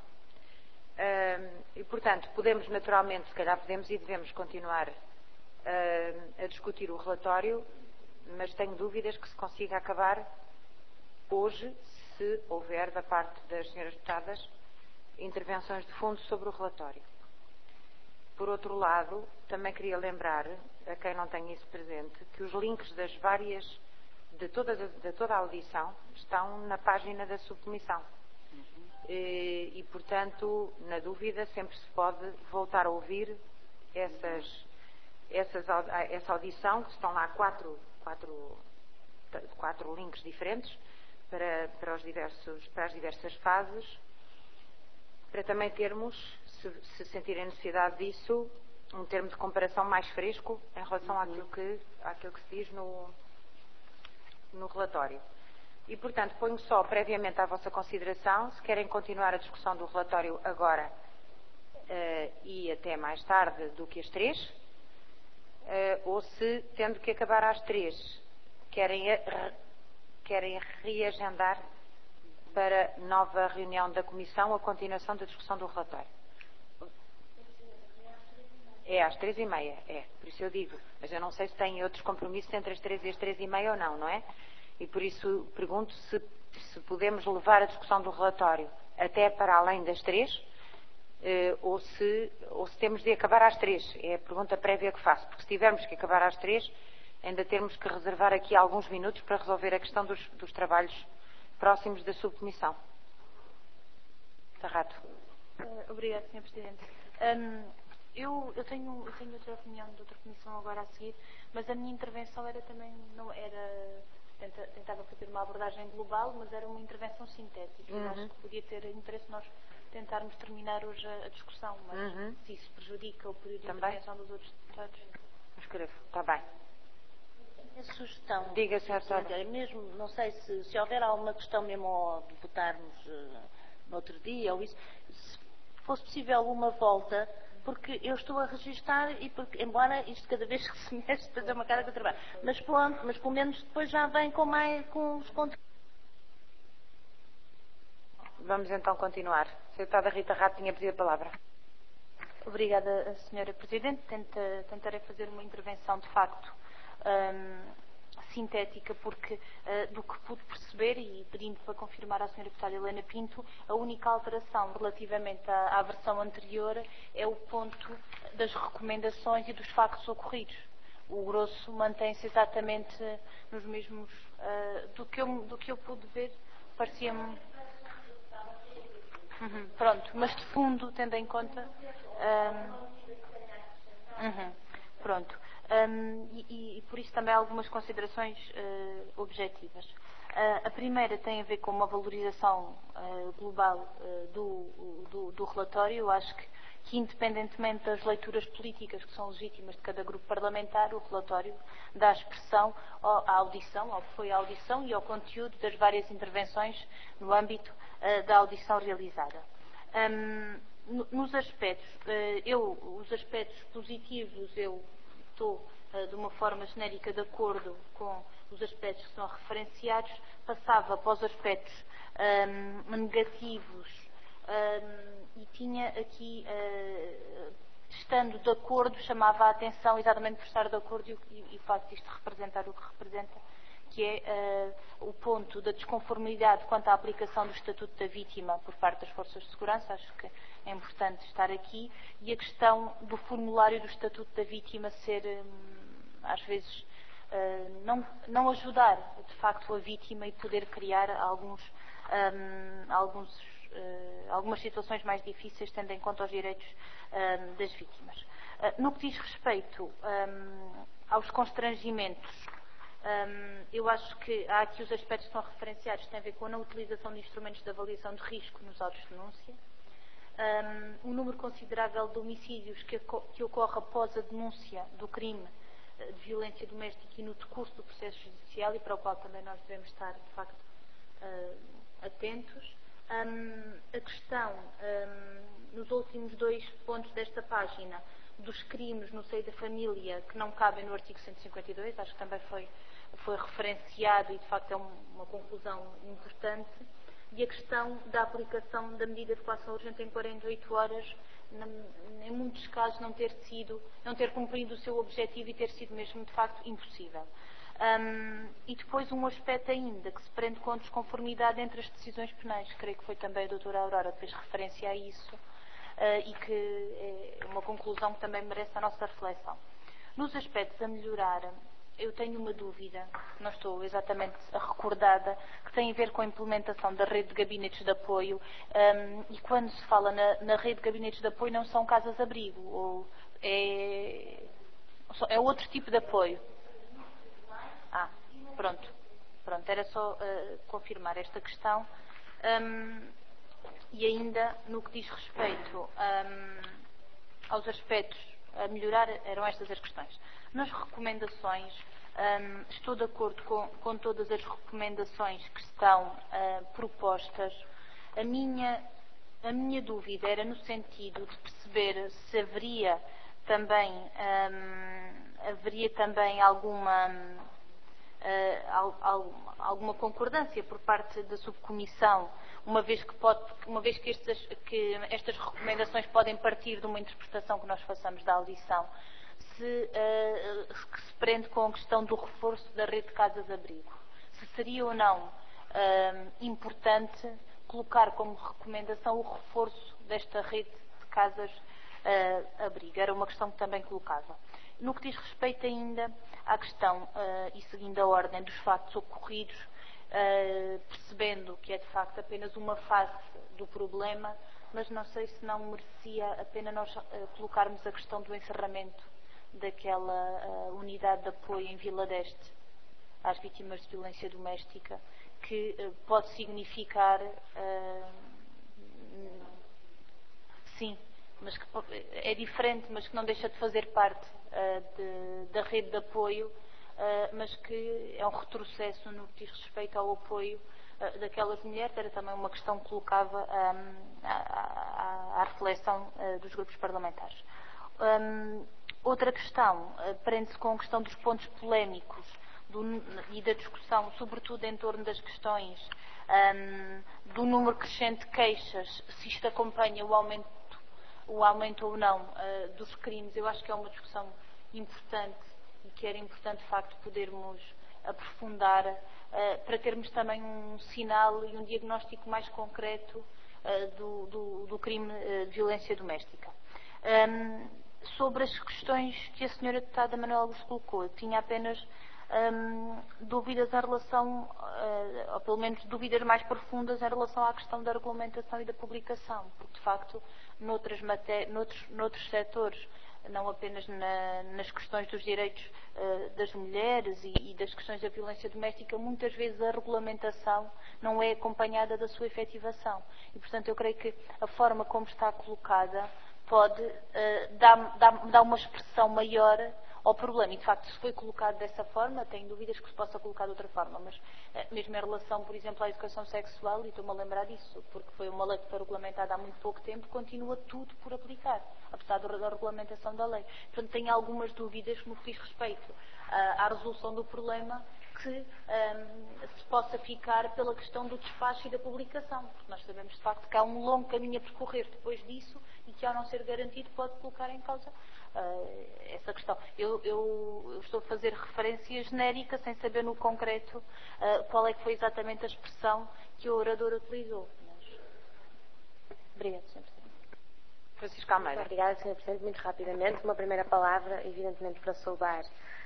Uh, e, portanto, podemos naturalmente, se calhar podemos e devemos continuar uh, a discutir o relatório, mas tenho dúvidas que se consiga acabar hoje, se houver da parte das senhoras deputadas intervenções de fundo sobre o relatório. Por outro lado, também queria lembrar, a quem não tem isso presente, que os links das várias, de toda, de toda a audição, estão na página da subcomissão. E, e, portanto, na dúvida, sempre se pode voltar a ouvir essas, essas, essa audição, que estão lá quatro, quatro, quatro links diferentes para, para, os diversos, para as diversas fases, para também termos, se, se sentirem necessidade disso, um termo de comparação mais fresco em relação àquilo que, àquilo que se diz no, no relatório. E, portanto, ponho só previamente à vossa consideração, se querem continuar a discussão do relatório agora uh, e até mais tarde do que as três, uh, ou se, tendo que acabar às três, querem, re, querem reagendar para nova reunião da Comissão a continuação da discussão do relatório. É às três e meia, é, por isso eu digo. Mas eu não sei se têm outros compromissos entre as três e as três e meia ou não, não é? E por isso pergunto se, se podemos levar a discussão do relatório até para além das três, eh, ou, se, ou se temos de acabar às três. É a pergunta prévia que faço, porque se tivermos que acabar às três, ainda temos que reservar aqui alguns minutos para resolver a questão dos, dos trabalhos próximos da subcomissão. Tarrato. Uh, obrigada, senhora Presidente. Um, eu, eu, tenho, eu tenho outra reunião de outra comissão agora a seguir, mas a minha intervenção era também, não era... tentava fazer uma abordagem global, mas era uma intervenção sintética. Uhum. Acho que podia ter interesse nós tentarmos terminar hoje a, a discussão, mas uhum. se isso prejudica o período de também? intervenção dos outros deputados. Escrevo, está bem. A sugestão, diga, senhora, mesmo, não sei se, se houver alguma questão mesmo ao de votarmos uh, no outro dia, ou isso, se fosse possível uma volta, porque eu estou a registar e porque, embora isto cada vez que se mexe fazer uma cara que eu trabalho, mas pronto, mas pelo menos depois já vem com mais com os conteúdos. Vamos então continuar. A senhora Rita Rato tinha pedido a palavra. Obrigada, senhora Presidente. Tenta, tentarei fazer uma intervenção de facto um, sintética, porque uh, do que pude perceber, e pedindo para confirmar à senhora Deputada Helena Pinto, a única alteração relativamente à, à versão anterior é o ponto das recomendações e dos factos ocorridos. O grosso mantém-se exatamente nos mesmos, uh, do, que eu, do que eu pude ver, parecia-me... Uhum, pronto, mas de fundo, tendo em conta... Um, uhum, pronto. Um, e, e por isso também há algumas considerações uh, objetivas. Uh, a primeira tem a ver com uma valorização uh, global uh, do, do, do relatório. Eu acho que, que, independentemente das leituras políticas que são legítimas de cada grupo parlamentar, o relatório dá expressão à audição, ao que foi a audição e ao conteúdo das várias intervenções no âmbito uh, da audição realizada. Um, nos aspectos, uh, eu, os aspectos positivos, eu estou de uma forma genérica de acordo com os aspectos que são referenciados, passava para os aspectos um, negativos um, e tinha aqui, uh, estando de acordo, chamava a atenção exatamente por estar de acordo e, e, e o facto de isto representar o que representa, que é uh, o ponto da desconformidade quanto à aplicação do Estatuto da Vítima por parte das Forças de Segurança. Acho que é importante estar aqui, e a questão do formulário do Estatuto da Vítima ser, às vezes, não, não ajudar, de facto, a vítima e poder criar alguns, um, alguns, uh, algumas situações mais difíceis, tendo em conta os direitos um, das vítimas. Uh, no que diz respeito um, aos constrangimentos, um, eu acho que há aqui os aspectos que são referenciados, que têm a ver com a não utilização de instrumentos de avaliação de risco nos autos de denúncia. Um, um número considerável de homicídios que, que ocorre após a denúncia do crime de violência doméstica e no decurso do processo judicial, e para o qual também nós devemos estar, de facto, uh, atentos. Um, a questão, um, nos últimos dois pontos desta página, dos crimes no seio da família que não cabem no artigo cento e cinquenta e dois, acho que também foi, foi referenciado e, de facto, é um, uma conclusão importante. E a questão da aplicação da medida de coação urgente em quarenta e oito horas, em muitos casos não ter sido, não ter cumprido o seu objetivo e ter sido mesmo, de facto, impossível. Um, e depois um aspecto ainda que se prende com a desconformidade entre as decisões penais. Creio que foi também a doutora Aurora que fez referência a isso, uh, e que é uma conclusão que também merece a nossa reflexão. Nos aspectos a melhorar, eu tenho uma dúvida, não estou exatamente recordada, que tem a ver com a implementação da rede de gabinetes de apoio, um, e quando se fala na, na rede de gabinetes de apoio não são casas-abrigo, ou é, é outro tipo de apoio. Ah, pronto, pronto, era só uh, confirmar esta questão. Um, e ainda no que diz respeito um, aos aspectos a melhorar, eram estas as questões. Nas recomendações, um, estou de acordo com, com todas as recomendações que estão uh, propostas. A minha, a minha dúvida era no sentido de perceber se haveria também, um, haveria também alguma, uh, al, al, alguma concordância por parte da subcomissão, uma vez que, pode, uma vez que, estas, que estas recomendações podem partir de uma interpretação que nós façamos da audição, se, uh, que se prende com a questão do reforço da rede de casas-abrigo. Se seria ou não uh, importante colocar como recomendação o reforço desta rede de casas-abrigo. Uh, Era uma questão que também colocava. No que diz respeito ainda à questão, uh, e seguindo a ordem dos factos ocorridos, uh, percebendo que é de facto apenas uma face do problema, mas não sei se não merecia a pena nós uh, colocarmos a questão do encerramento daquela uh, unidade de apoio em Vila d'Este às vítimas de violência doméstica, que uh, pode significar, uh, sim, mas que é diferente, mas que não deixa de fazer parte uh, de, da rede de apoio, uh, mas que é um retrocesso no que diz respeito ao apoio uh, daquelas mulheres. Era também uma questão que colocava um, à, à, à reflexão uh, dos grupos parlamentares. Um, outra questão uh, prende-se com a questão dos pontos polémicos do, e da discussão, sobretudo em torno das questões um, do número crescente de queixas, se isto acompanha o aumento, o aumento ou não uh, dos crimes. Eu acho que é uma discussão importante e que era importante, de facto, podermos aprofundar uh, para termos também um sinal e um diagnóstico mais concreto uh, do, do, do crime uh, de violência doméstica. Um, sobre as questões que a senhora deputada Manuela vos colocou, tinha apenas um, dúvidas em relação, uh, ou pelo menos dúvidas mais profundas em relação à questão da regulamentação e da publicação, porque de facto noutras maté noutros, noutros setores, não apenas na, nas questões dos direitos uh, das mulheres e, e das questões da violência doméstica, muitas vezes a regulamentação não é acompanhada da sua efetivação. E, portanto, eu creio que a forma como está colocada pode uh, dar, dar, dar uma expressão maior ao problema. E, de facto, se foi colocado dessa forma, tenho dúvidas que se possa colocar de outra forma. Mas, uh, mesmo em relação, por exemplo, à educação sexual, e estou-me a lembrar disso, porque foi uma lei que foi regulamentada há muito pouco tempo, continua tudo por aplicar, apesar da regulamentação da lei. Portanto, tenho algumas dúvidas no que diz respeito uh, à resolução do problema, que um, se possa ficar pela questão do despacho e da publicação, porque nós sabemos de facto que há um longo caminho a percorrer depois disso e que, ao não ser garantido, pode colocar em causa uh, essa questão. Eu, eu, eu estou a fazer referência genérica, sem saber no concreto uh, qual é que foi exatamente a expressão que o orador utilizou. Mas... Obrigada, senhor Presidente. Francisco Almeida. Obrigada, senhor Presidente. Muito rapidamente, uma primeira palavra, evidentemente para saudar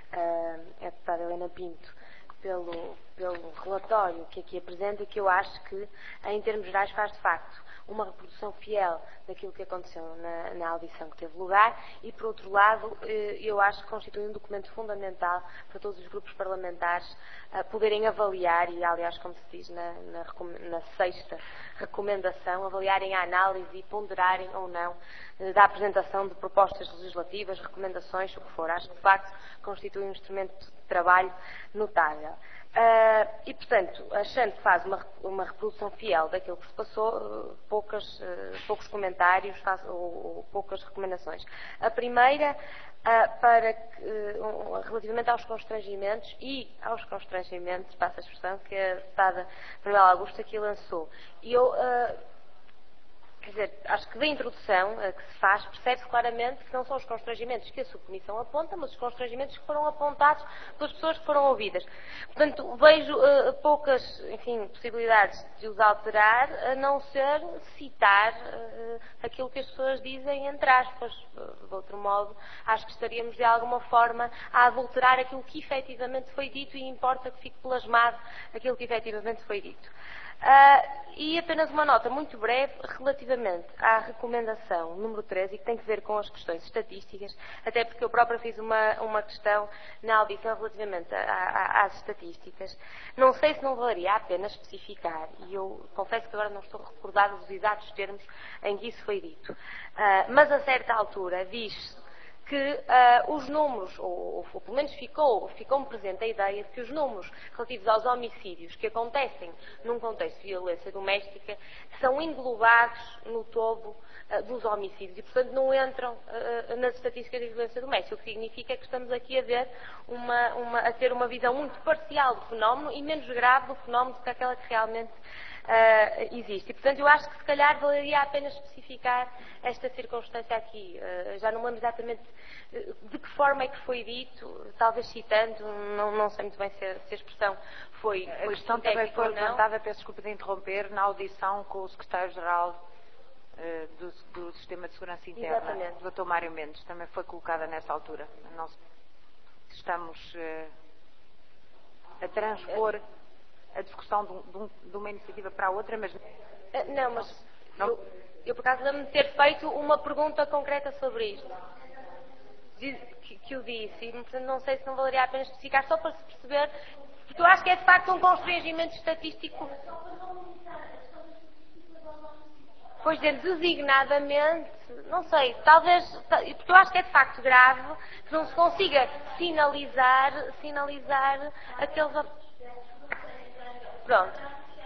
uh, a deputada Helena Pinto Pelo, pelo relatório que aqui apresenta e que eu acho que, em termos gerais, faz de facto uma reprodução fiel daquilo que aconteceu na, na audição que teve lugar e, por outro lado, eu acho que constitui um documento fundamental para todos os grupos parlamentares uh, poderem avaliar, e aliás, como se diz na, na, na sexta recomendação, avaliarem a análise e ponderarem ou não uh, da apresentação de propostas legislativas, recomendações, o que for. Acho que, de facto, constitui um instrumento de trabalho notável. Uh, e, portanto, achando que faz uma, uma reprodução fiel daquilo que se passou, uh, poucas, uh, poucos comentários faz, ou, ou poucas recomendações. A primeira, uh, para que, uh, relativamente aos constrangimentos e aos constrangimentos, passa a expressão, que a deputada Manuela Augusta aqui lançou. E eu... Uh, Quer dizer, acho que da introdução uh, que se faz, percebe-se claramente que não são os constrangimentos que a subcomissão aponta, mas os constrangimentos que foram apontados pelas pessoas que foram ouvidas. Portanto, vejo uh, poucas, enfim, possibilidades de os alterar, a não ser citar uh, aquilo que as pessoas dizem, entre aspas. De outro modo, acho que estaríamos de alguma forma a adulterar aquilo que efetivamente foi dito e importa que fique plasmado aquilo que efetivamente foi dito. Uh, e apenas uma nota muito breve relativamente à recomendação número treze, e que tem que ver com as questões estatísticas, até porque eu própria fiz uma, uma questão na audição relativamente a, a, às estatísticas. Não sei se não valeria a pena especificar, e eu confesso que agora não estou recordada dos exatos termos em que isso foi dito, uh, mas a certa altura diz-se que uh, os números, ou, ou pelo menos ficou, ficou-me presente a ideia de que os números relativos aos homicídios que acontecem num contexto de violência doméstica são englobados no todo uh, dos homicídios e, portanto, não entram uh, nas estatísticas de violência doméstica, o que significa que estamos aqui a, ver uma, uma, a ter uma visão muito parcial do fenómeno e menos grave do fenómeno do que aquela que realmente Uh, existe. E, portanto, eu acho que se calhar valeria a pena especificar esta circunstância aqui. Uh, já não lembro exatamente de que forma é que foi dito, talvez citando, não, não sei muito bem se a, se a expressão foi... A questão também foi levantada, peço desculpa de interromper, na audição com o secretário-geral uh, do, do Sistema de Segurança Interna, Exatamente. o doutor Mário Mendes, também foi colocada nessa altura. Nós estamos uh, a transpor a discussão de, um, de uma iniciativa para a outra, mas... Não, mas não. Eu, eu, por acaso, lembro-me de ter feito uma pergunta concreta sobre isto. Que, que eu disse, e, portanto, não sei se não valeria a pena especificar, só para se perceber, porque eu acho que é, de facto, um constrangimento estatístico. Pois é, designadamente, não sei, talvez, porque eu acho que é, de facto, grave que não se consiga sinalizar, sinalizar aqueles... Pronto.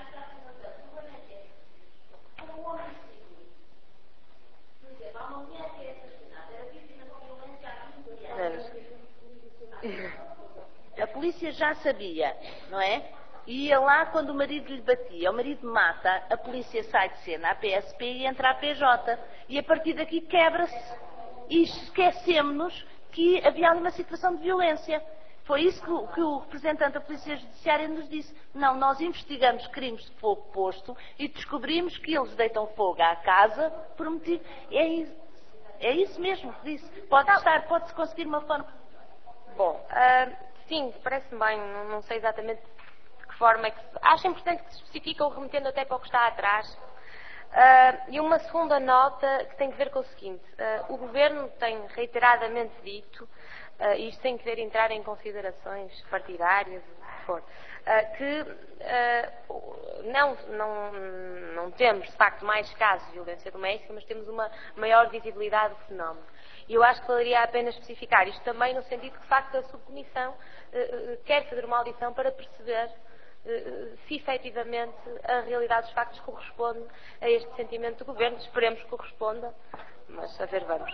A polícia já sabia, não é? E ia lá quando o marido lhe batia. O marido mata, a polícia sai de cena, a P S P e entra a P J. E a partir daqui quebra-se. E esquecemos-nos que havia ali uma situação de violência. Foi isso que o, que o representante da Polícia Judiciária nos disse. Não, nós investigamos crimes de fogo posto e descobrimos que eles deitam fogo à casa por motivo... É isso, é isso mesmo que disse. Pode estar, pode-se conseguir uma forma... Bom, uh, sim, parece-me bem, não, não sei exatamente de que forma é que se... Acho importante que se especifique, ou remetendo até para o que está atrás. Uh, e uma segunda nota que tem que ver com o seguinte. Uh, o Governo tem reiteradamente dito, uh, isto sem querer entrar em considerações partidárias, o que for, uh, que uh, não, não, não temos, de facto, mais casos de violência doméstica, mas temos uma maior visibilidade do fenómeno. E eu acho que valeria a pena especificar isto também no sentido que, de facto, a subcomissão uh, quer fazer uma audição para perceber uh, se efetivamente a realidade dos factos corresponde a este sentimento do Governo. Esperemos que corresponda, mas a ver vamos.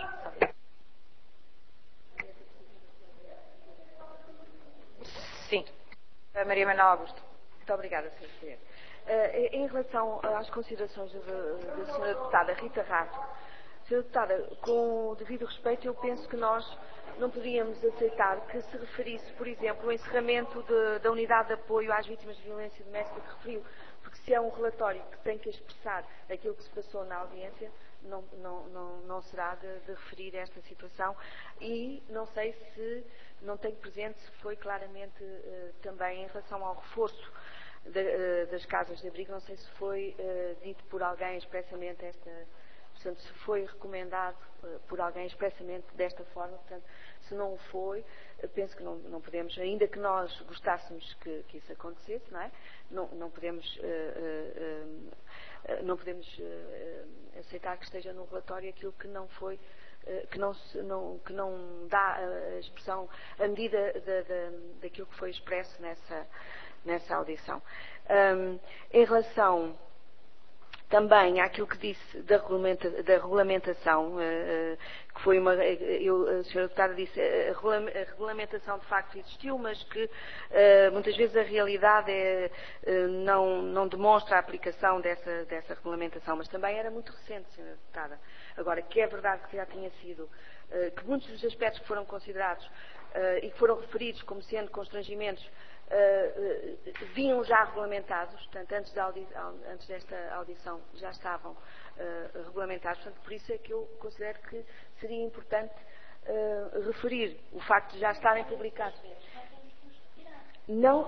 Sim. Maria Manuela Augusto. Muito obrigada, senhora Presidente. Uh, em relação às considerações da, da senhora Deputada Rita Rato, senhora Deputada, com o devido respeito, eu penso que nós não podíamos aceitar que se referisse, por exemplo, o encerramento de, da unidade de apoio às vítimas de violência doméstica que referiu, porque se é um relatório que tem que expressar aquilo que se passou na audiência, não, não, não, não será de, de referir esta situação, e não sei se, não tenho presente se foi claramente uh, também em relação ao reforço de, uh, das casas de abrigo, não sei se foi uh, dito por alguém expressamente esta, portanto, se foi recomendado uh, por alguém expressamente desta forma, portanto, se não o foi, uh, penso que não, não podemos, ainda que nós gostássemos que, que isso acontecesse, não é? Não, não podemos, uh, uh, uh, não podemos uh, aceitar que esteja no relatório aquilo que não foi, uh, que, não, não, que não dá a expressão, a medida da, da, daquilo que foi expresso nessa, nessa audição. Um, em relação também àquilo que disse da, regulamenta, da regulamentação, uh, que foi uma, eu, a senhora Deputada disse, a, a regulamentação de facto existiu, mas que uh, muitas vezes a realidade é, uh, não, não demonstra a aplicação dessa, dessa regulamentação, mas também era muito recente, senhora Deputada. Agora, que é verdade que já tinha sido, uh, que muitos dos aspectos que foram considerados uh, e que foram referidos como sendo constrangimentos Uh, uh, vinham já regulamentados, portanto, antes, da audi antes desta audição já estavam uh, regulamentados, portanto, por isso é que eu considero que seria importante uh, referir o facto de já estarem publicados. Não.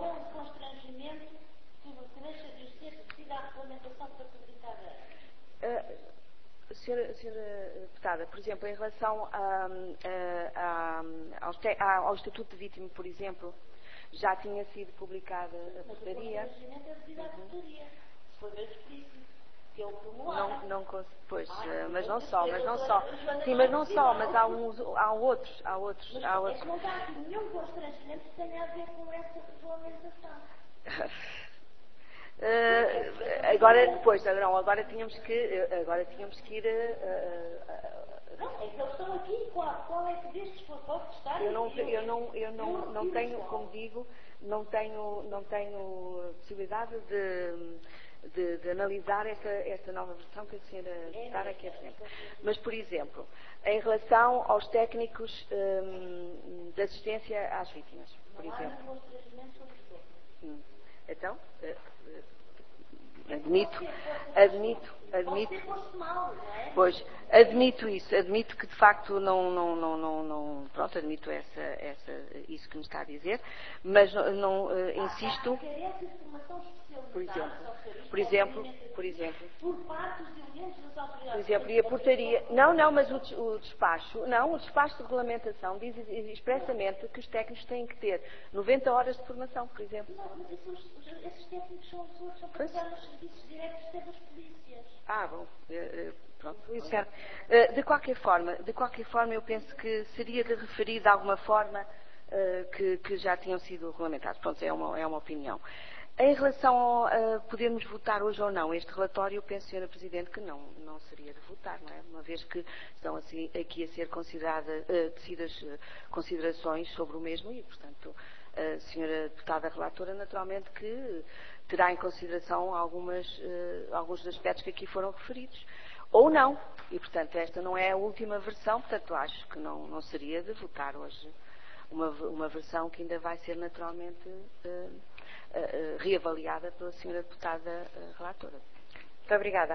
Uh, senhora, senhora Deputada, por exemplo, em relação a, a, a, ao, ao, ao Estatuto de Vítima, por exemplo, já tinha sido publicada a portaria. Não, não, pois, mas não só, mas não só. Sim, mas não só, mas há uns, há outros, há outros, há outros. Não há aqui nenhum constrangimento que tenha a ver com essa regulamentação. Uh, agora, pois, não, agora tínhamos que, agora tínhamos que ir a, a, Não, é que eles estão aqui, qual, qual é que destes pacotes está? Eu não, eu não, eu não, não tenho, como digo, não tenho, não tenho possibilidade de, de, de analisar esta, esta nova versão que a senhora Deputada aqui apresenta. Mas, por exemplo, em relação aos técnicos hum, de assistência às vítimas, por exemplo. Hum. Então, admito, admito, admito, pois, admito isso, admito que de facto não, não, não, não, não pronto, admito essa, essa, isso que me está a dizer, mas não, não uh, insisto, por exemplo, por exemplo, por exemplo, por exemplo, e a portaria, não, não, mas o, o despacho, não, o despacho de regulamentação diz expressamente que os técnicos têm que ter noventa horas de formação, por exemplo. Não, mas esses técnicos são pessoas que são para dar os serviços diretos das polícias. Ah, bom, uh, pronto, isso é. Uh, de qualquer forma, de qualquer forma, eu penso que seria de referir de alguma forma uh, que, que já tinham sido regulamentados. Pronto, é uma, é uma opinião. Em relação a podermos votar hoje ou não este relatório, eu penso, senhora Presidente, que não, não seria de votar, não é? Uma vez que estão assim, aqui a ser consideradas, uh, decididas uh, considerações sobre o mesmo e, portanto, a senhora Deputada Relatora, naturalmente, que terá em consideração algumas, uh, alguns dos aspectos que aqui foram referidos. ou não. E, portanto, esta não é a última versão, portanto, acho que não, não seria de votar hoje uma, uma versão que ainda vai ser naturalmente uh, uh, uh, reavaliada pela senhora deputada uh, relatora. Muito obrigada.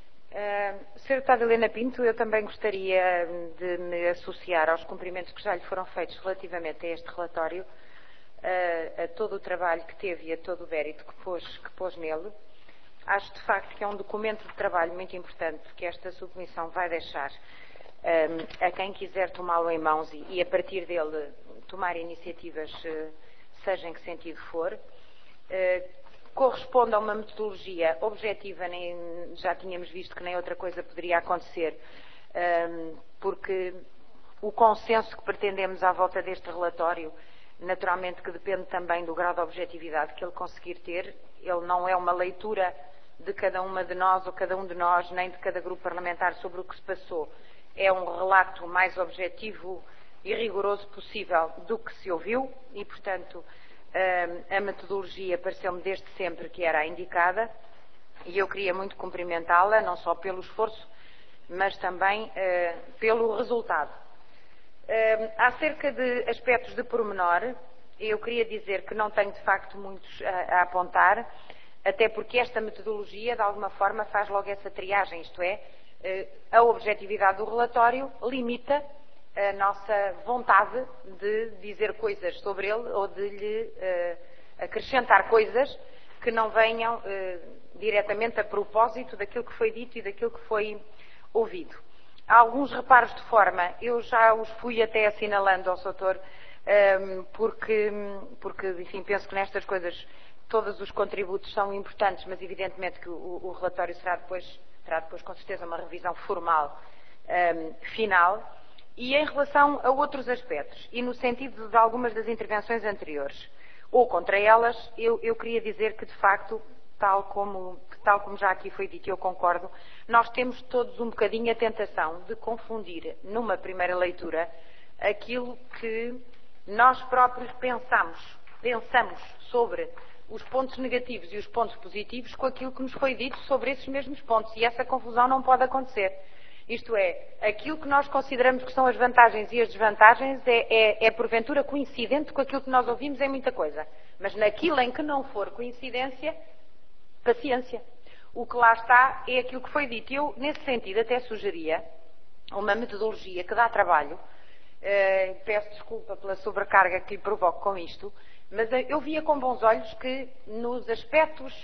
Uh, senhora Deputada Helena Pinto, eu também gostaria de me associar aos cumprimentos que já lhe foram feitos relativamente a este relatório, uh, a todo o trabalho que teve e a todo o mérito que pôs, que pôs nele. Acho de facto que é um documento de trabalho muito importante que esta subcomissão vai deixar um, a quem quiser tomá-lo em mãos e, e a partir dele tomar iniciativas, uh, seja em que sentido for. Uh, corresponde a uma metodologia objetiva, nem, já tínhamos visto que nem outra coisa poderia acontecer, um, porque o consenso que pretendemos à volta deste relatório, naturalmente que depende também do grau de objetividade que ele conseguir ter. Ele não é uma leitura de cada uma de nós ou cada um de nós, nem de cada grupo parlamentar sobre o que se passou. É um relato mais objetivo e rigoroso possível do que se ouviu e, portanto, a metodologia pareceu-me desde sempre que era a indicada e eu queria muito cumprimentá-la, não só pelo esforço, mas também uh, pelo resultado. Uh, acerca de aspectos de pormenor, eu queria dizer que não tenho de facto muitos a, a apontar, até porque esta metodologia de alguma forma faz logo essa triagem, isto é, uh, a objetividade do relatório limita a nossa vontade de dizer coisas sobre ele ou de lhe uh, acrescentar coisas que não venham uh, diretamente a propósito daquilo que foi dito e daquilo que foi ouvido. Há alguns reparos de forma, eu já os fui até assinalando ao Soutor, um, porque, porque, enfim, penso que nestas coisas todos os contributos são importantes, mas evidentemente que o, o relatório será depois, terá depois com certeza uma revisão formal um, final. E em relação a outros aspectos, e no sentido de algumas das intervenções anteriores, ou contra elas, eu, eu queria dizer que, de facto, tal como, tal como já aqui foi dito, eu concordo, nós temos todos um bocadinho a tentação de confundir, numa primeira leitura, aquilo que nós próprios pensamos, pensamos sobre os pontos negativos e os pontos positivos com aquilo que nos foi dito sobre esses mesmos pontos, e essa confusão não pode acontecer. Isto é, aquilo que nós consideramos que são as vantagens e as desvantagens é, é, é porventura coincidente com aquilo que nós ouvimos em muita coisa. Mas naquilo em que não for coincidência, paciência. O que lá está é aquilo que foi dito. Eu, nesse sentido, até sugeria uma metodologia que dá trabalho. Uh, peço desculpa pela sobrecarga que lhe provoco com isto, mas uh, eu via com bons olhos que nos aspectos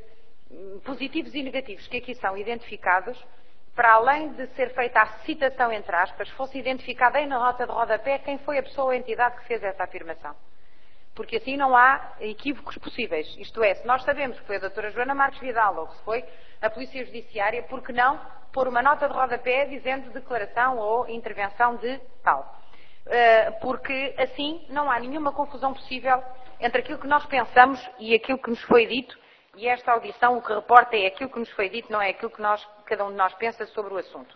uh, positivos e negativos que aqui são identificados, para além de ser feita a citação entre aspas, fosse identificada aí na nota de rodapé quem foi a pessoa ou a entidade que fez essa afirmação. Porque assim não há equívocos possíveis. Isto é, se nós sabemos que foi a doutora Joana Marques Vidal ou que foi a Polícia Judiciária, por que não pôr uma nota de rodapé dizendo declaração ou intervenção de tal? Porque assim não há nenhuma confusão possível entre aquilo que nós pensamos e aquilo que nos foi dito. E esta audição o que reporta é aquilo que nos foi dito, não é aquilo que nós, cada um de nós pensa sobre o assunto.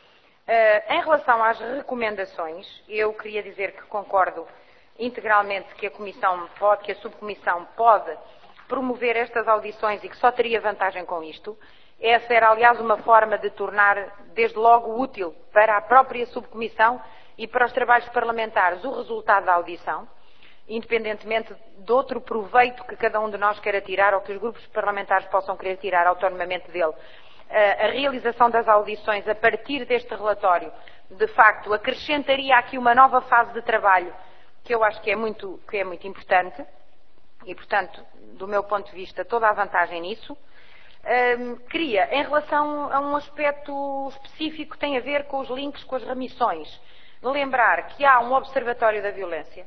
Uh, em relação às recomendações, eu queria dizer que concordo integralmente que a Comissão pode, que a Subcomissão pode promover estas audições e que só teria vantagem com isto. Essa era, aliás, uma forma de tornar, desde logo, útil para a própria Subcomissão e para os trabalhos parlamentares o resultado da audição, independentemente de outro proveito que cada um de nós queira tirar ou que os grupos parlamentares possam querer tirar autonomamente dele. A realização das audições a partir deste relatório, de facto, acrescentaria aqui uma nova fase de trabalho que eu acho que é muito, que é muito importante e, portanto, do meu ponto de vista, toda a vantagem nisso. Um, queria, em relação a um aspecto específico que tem a ver com os links com as remissões, lembrar que há um observatório da violência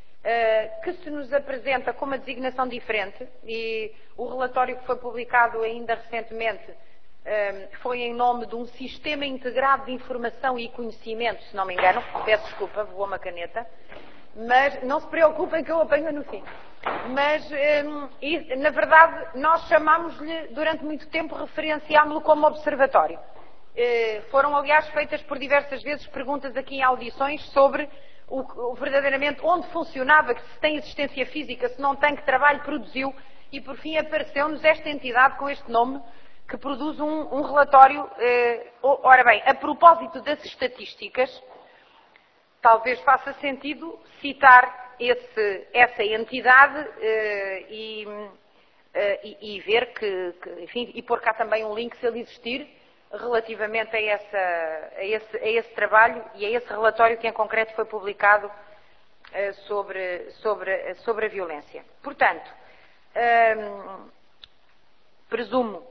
Uh, que se nos apresenta com uma designação diferente e o relatório que foi publicado ainda recentemente uh, foi em nome de um sistema integrado de informação e conhecimento, se não me engano, peço desculpa, voou uma caneta, mas não se preocupem que eu apanho no fim. Mas, um, e, na verdade, nós chamámos-lhe, durante muito tempo, referenciámos-lo como observatório. Uh, foram, aliás, feitas por diversas vezes perguntas aqui em audições sobre O, o, verdadeiramente onde funcionava, que se tem existência física, se não tem, que trabalho produziu, e por fim apareceu-nos esta entidade com este nome, que produz um, um relatório, eh, ora bem, a propósito das estatísticas, talvez faça sentido citar esse, essa entidade eh, e, eh, e, e ver que, que, enfim, e pôr cá também um link, se ele existir, relativamente a, essa, a, esse, a esse trabalho e a esse relatório que em concreto foi publicado eh, sobre, sobre, sobre a violência. Portanto, hum, presumo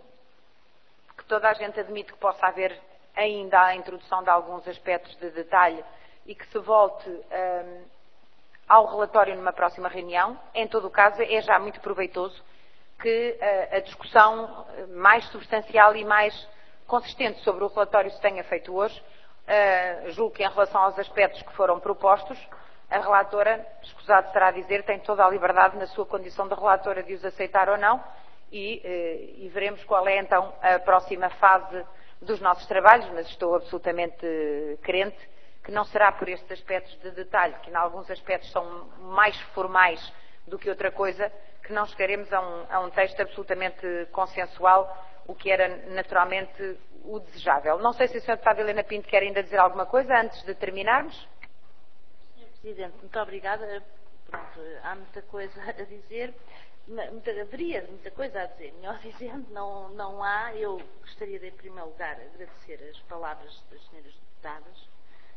que toda a gente admite que possa haver ainda a introdução de alguns aspectos de detalhe e que se volte hum, ao relatório numa próxima reunião. Em todo o caso, é já muito proveitoso que uh, a discussão mais substancial e mais consistente sobre o relatório se tenha feito hoje. Uh, julgo que em relação aos aspectos que foram propostos, a relatora, escusado será dizer, tem toda a liberdade na sua condição de relatora de os aceitar ou não e, uh, e veremos qual é então a próxima fase dos nossos trabalhos, mas estou absolutamente crente que não será por estes aspectos de detalhe, que em alguns aspectos são mais formais do que outra coisa, que não chegaremos a um, a um texto absolutamente consensual, o que era naturalmente o desejável. Não sei se a senhora deputada Helena Pinto quer ainda dizer alguma coisa antes de terminarmos. senhora Presidente, muito obrigada. Pronto, há muita coisa a dizer, muita, haveria muita coisa a dizer, melhor dizendo, não, não há. Eu gostaria de, em primeiro lugar, agradecer as palavras das senhoras deputadas.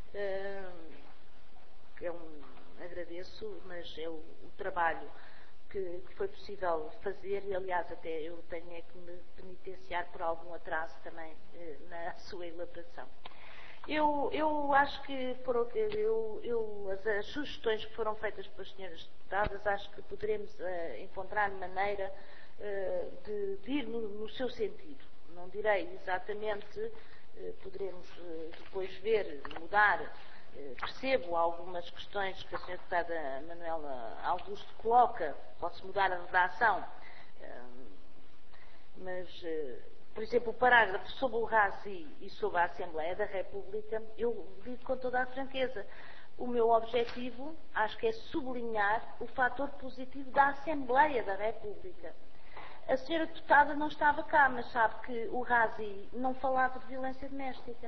Uh, é um, agradeço, mas é o, o trabalho que, que foi possível fazer e, aliás, até eu tenho é que me penitenciar por algum atraso também uh, na sua elaboração. Eu, eu acho que foram, eu, eu, as, as sugestões que foram feitas pelas senhoras deputadas, acho que poderemos uh, encontrar maneira uh, de, de ir no, no seu sentido. Não direi exatamente, uh, poderemos uh, depois ver, mudar. Uh, percebo algumas questões que a senhora deputada Manuela Augusto coloca, pode-se mudar a redação, uh, mas... Uh, Por exemplo, o parágrafo sobre o RASI e sobre a Assembleia da República, eu digo com toda a franqueza, o meu objetivo, acho que é sublinhar o fator positivo da Assembleia da República. A senhora deputada não estava cá, mas sabe que o RASI não falava de violência doméstica.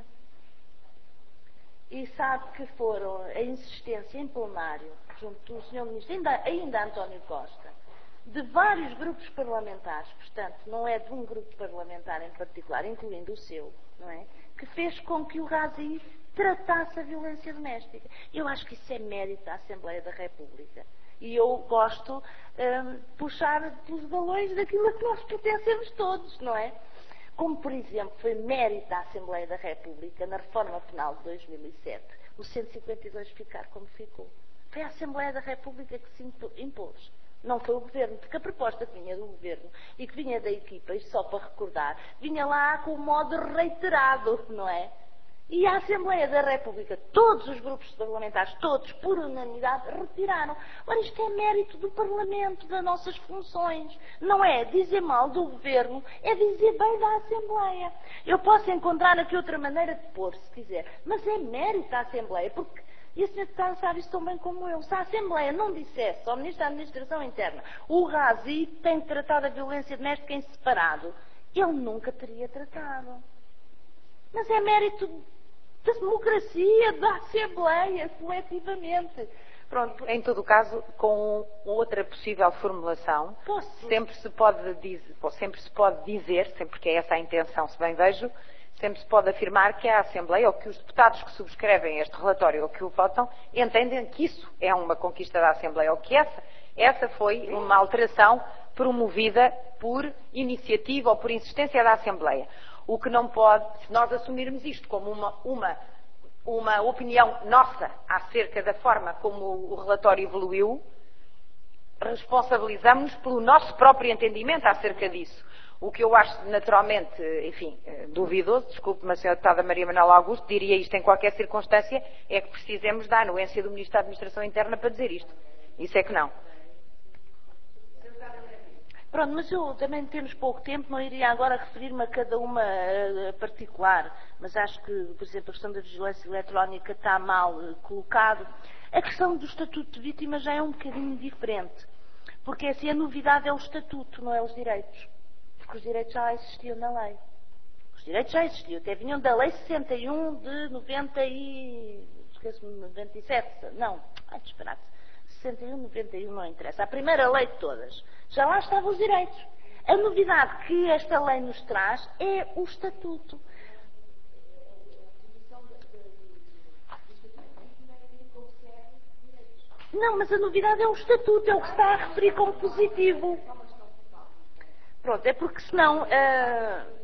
E sabe que foram a insistência em plenário, junto do senhor Ministro, ainda, ainda António Costa, de vários grupos parlamentares, portanto, não é de um grupo parlamentar em particular, incluindo o seu, não é? Que fez com que o RASI tratasse a violência doméstica. Eu acho que isso é mérito da Assembleia da República. E eu gosto hum, de puxar pelos balões daquilo a que nós pertencemos todos, não é? Como, por exemplo, foi mérito da Assembleia da República, na reforma penal de dois mil e sete, o cento e cinquenta e dois ficar como ficou. Foi a Assembleia da República que se impôs. Não foi o Governo, porque a proposta que vinha do Governo e que vinha da equipa, isto só para recordar, vinha lá com o modo reiterado, não é? E a Assembleia da República, todos os grupos parlamentares, todos, por unanimidade, retiraram. Ora, isto é mérito do Parlamento, das nossas funções. Não é dizer mal do Governo, é dizer bem da Assembleia. Eu posso encontrar aqui outra maneira de pôr, se quiser, mas é mérito da Assembleia, porque... E a senhora deputada sabe isso tão bem como eu. Se a Assembleia não dissesse ao Ministro da Administração Interna o RASI tem tratado a violência doméstica em separado, ele nunca teria tratado. Mas é mérito da democracia, da Assembleia, coletivamente. Pronto, em todo o caso, com outra possível formulação, Posso? sempre se pode dizer, sempre se pode dizer, sempre que é essa a intenção, se bem vejo, sempre se pode afirmar que a Assembleia, ou que os deputados que subscrevem este relatório ou que o votam, entendem que isso é uma conquista da Assembleia, ou que essa, essa foi uma alteração promovida por iniciativa ou por insistência da Assembleia. O que não pode, se nós assumirmos isto como uma, uma, uma opinião nossa acerca da forma como o relatório evoluiu, responsabilizamos-nos pelo nosso próprio entendimento acerca disso. O que eu acho naturalmente, enfim, duvidoso, desculpe-me a senhora deputada Maria Manuela Augusto, diria isto em qualquer circunstância, é que precisemos da anuência do Ministro da Administração Interna para dizer isto. Isso é que não. Pronto, mas eu também temos pouco tempo, não iria agora referir-me a cada uma uh, particular, mas acho que, por exemplo, a questão da vigilância eletrónica está mal uh, colocado. A questão do Estatuto de Vítima já é um bocadinho diferente, porque assim a novidade é o Estatuto, não é os direitos. Porque os direitos já existiam na lei. Os direitos já existiam, até vinham da lei sessenta e um de noventa e... esqueço-me, noventa e sete, não, ai, disparate, sessenta e um, noventa e um, não interessa. A primeira lei de todas. Já lá estavam os direitos. A novidade que esta lei nos traz é o estatuto. Não, mas a novidade é o estatuto, é o que está a referir como positivo. Pronto, é porque senão... Uh...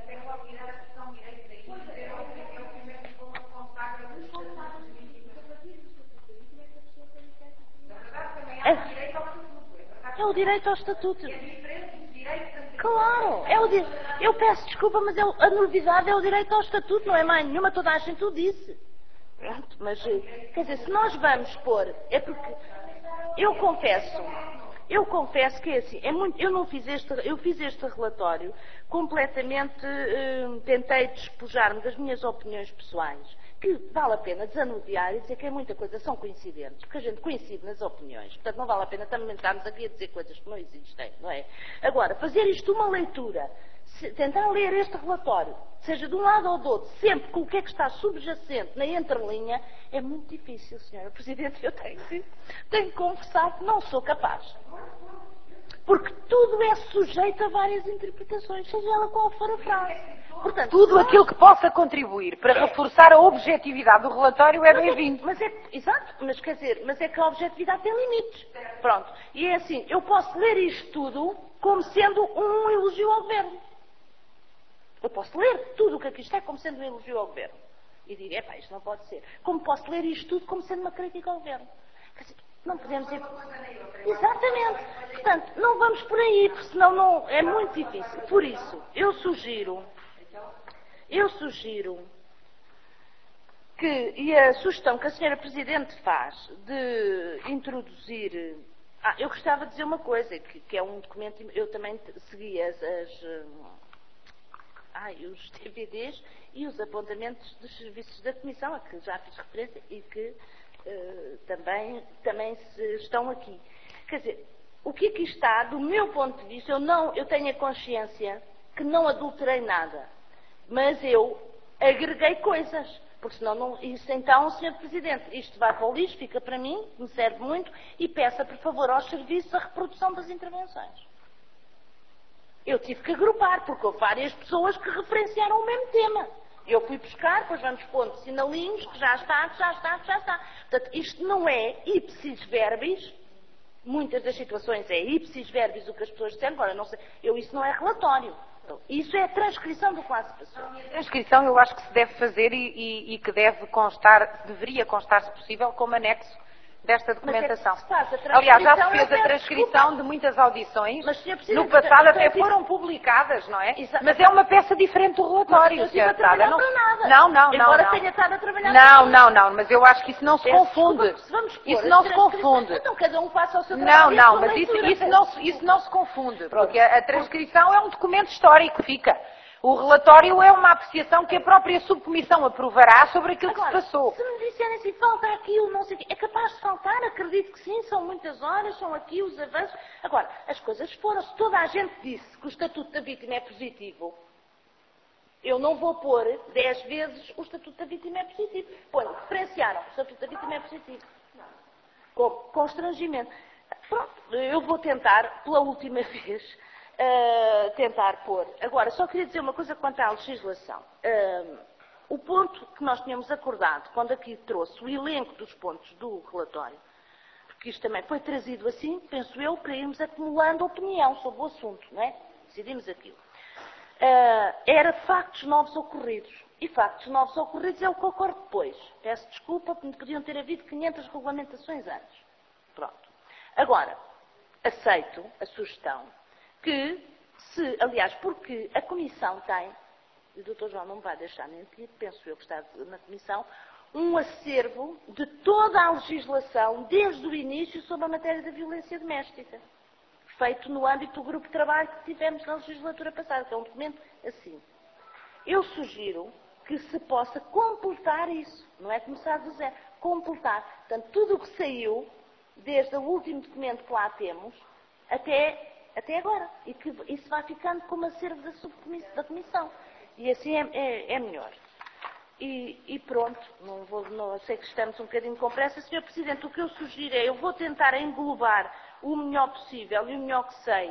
É, é o direito ao estatuto. Claro, é o di... eu peço desculpa, mas é o... a novidade é o direito ao estatuto, não é mais nenhuma, toda a gente o disse. Pronto, mas, quer dizer, se nós vamos pôr, é porque eu confesso, eu confesso que é assim, é muito, eu não fiz este, eu fiz este relatório completamente, eh, tentei despojar-me das minhas opiniões pessoais, que vale a pena desanuviar e dizer que é muita coisa, são coincidentes, porque a gente coincide nas opiniões, portanto não vale a pena também estarmos aqui a dizer coisas que não existem, não é? Agora, fazer isto uma leitura, se, tentar ler este relatório, seja de um lado ou do outro, sempre com o que é que está subjacente na entrelinha, é muito difícil, senhora Presidente, eu tenho que, tenho que confessar que não sou capaz. Porque tudo é sujeito a várias interpretações, seja ela qual for a frase. Portanto, tudo nós... aquilo que possa contribuir para reforçar a objetividade do relatório é bem-vindo. Mas é, exato, mas quer dizer, mas é que a objetividade tem limites. Pronto. E é assim, eu posso ler isto tudo como sendo um elogio ao governo. Eu posso ler tudo o que aqui está como sendo um elogio ao governo. E digo, epá, isto não pode ser. Como posso ler isto tudo como sendo uma crítica ao governo. Quer dizer, não podemos ir... Exatamente. Portanto, não vamos por aí, porque senão não... é muito difícil. Por isso, eu sugiro... Eu sugiro que, e a sugestão que a senhora Presidente faz de introduzir... Ah, eu gostava de dizer uma coisa, que, que é um documento... Eu também segui as... as ah, os D V Ds e os apontamentos dos serviços da Comissão, a que já fiz referência e que uh, também, também se estão aqui. Quer dizer, o que aqui está, do meu ponto de vista, eu, não, eu tenho a consciência que não adulterei nada, mas eu agreguei coisas, porque senão não... Isso então, senhor Presidente, isto vai para o lixo, fica para mim, me serve muito, e peça, por favor, aos serviços a reprodução das intervenções. Eu tive que agrupar, porque houve várias pessoas que referenciaram o mesmo tema. Eu fui buscar, depois vamos pondo sinalinhos, que já está, que já está, que já está. Portanto, isto não é ipsis verbis, muitas das situações é ipsis verbis o que as pessoas disseram, agora não sei, eu, isso não é relatório. Então, isso é a transcrição do que lá se passou. A transcrição eu acho que se deve fazer e, e, e que deve constar, deveria constar, se possível, como anexo desta documentação. Mas é que se Aliás, já se fez a transcrição de muitas audições, no passado até foram publicadas, não é? Exato. Mas é uma peça diferente do relatório, senhora deputada. Não, nada. não, não, Embora não. tenha estado a trabalhar não, não, não, mas eu acho que isso não se Peço confunde. Desculpa, se vamos pôr isso não se confunde. Então cada um faça o seu Não, trabalho. não, mas isso, isso, não, isso não se confunde, porque a, a transcrição é um documento histórico, fica. O relatório é uma apreciação que a própria subcomissão aprovará sobre aquilo Agora, que se passou. Se me disserem assim, falta aquilo, não sei o quê, é capaz de faltar, acredito que sim, são muitas horas, são aqui os avanços. Agora, as coisas foram, se toda a gente disse que o Estatuto da Vítima é positivo, eu não vou pôr dez vezes o Estatuto da Vítima é positivo. Põe, referenciaram, o Estatuto da Vítima é positivo. Com constrangimento. Pronto, eu vou tentar, pela última vez, Uh, tentar pôr. Agora, só queria dizer uma coisa quanto à legislação. Uh, o ponto que nós tínhamos acordado, quando aqui trouxe o elenco dos pontos do relatório, porque isto também foi trazido assim, penso eu, para irmos acumulando opinião sobre o assunto, não é? Decidimos aquilo. Uh, era factos novos ocorridos. E factos novos ocorridos é o que ocorre depois. Peço desculpa, porque podiam ter havido quinhentas regulamentações antes. Pronto. Agora, aceito a sugestão que, se, aliás, porque a Comissão tem, e o doutor João não me vai deixar mentir, penso eu que está na Comissão, um acervo de toda a legislação, desde o início, sobre a matéria da violência doméstica, feito no âmbito do grupo de trabalho que tivemos na legislatura passada, que é um documento assim. Eu sugiro que se possa completar isso, não é começar do zero, completar. Portanto, tudo o que saiu, desde o último documento que lá temos, até até agora, e que isso vai ficando como acervo da, subcomissão, da Comissão. E assim é, é, é melhor. E, e pronto, não vou, não, sei que estamos um bocadinho com pressa. senhor Presidente, o que eu sugiro é, eu vou tentar englobar o melhor possível e o melhor que sei,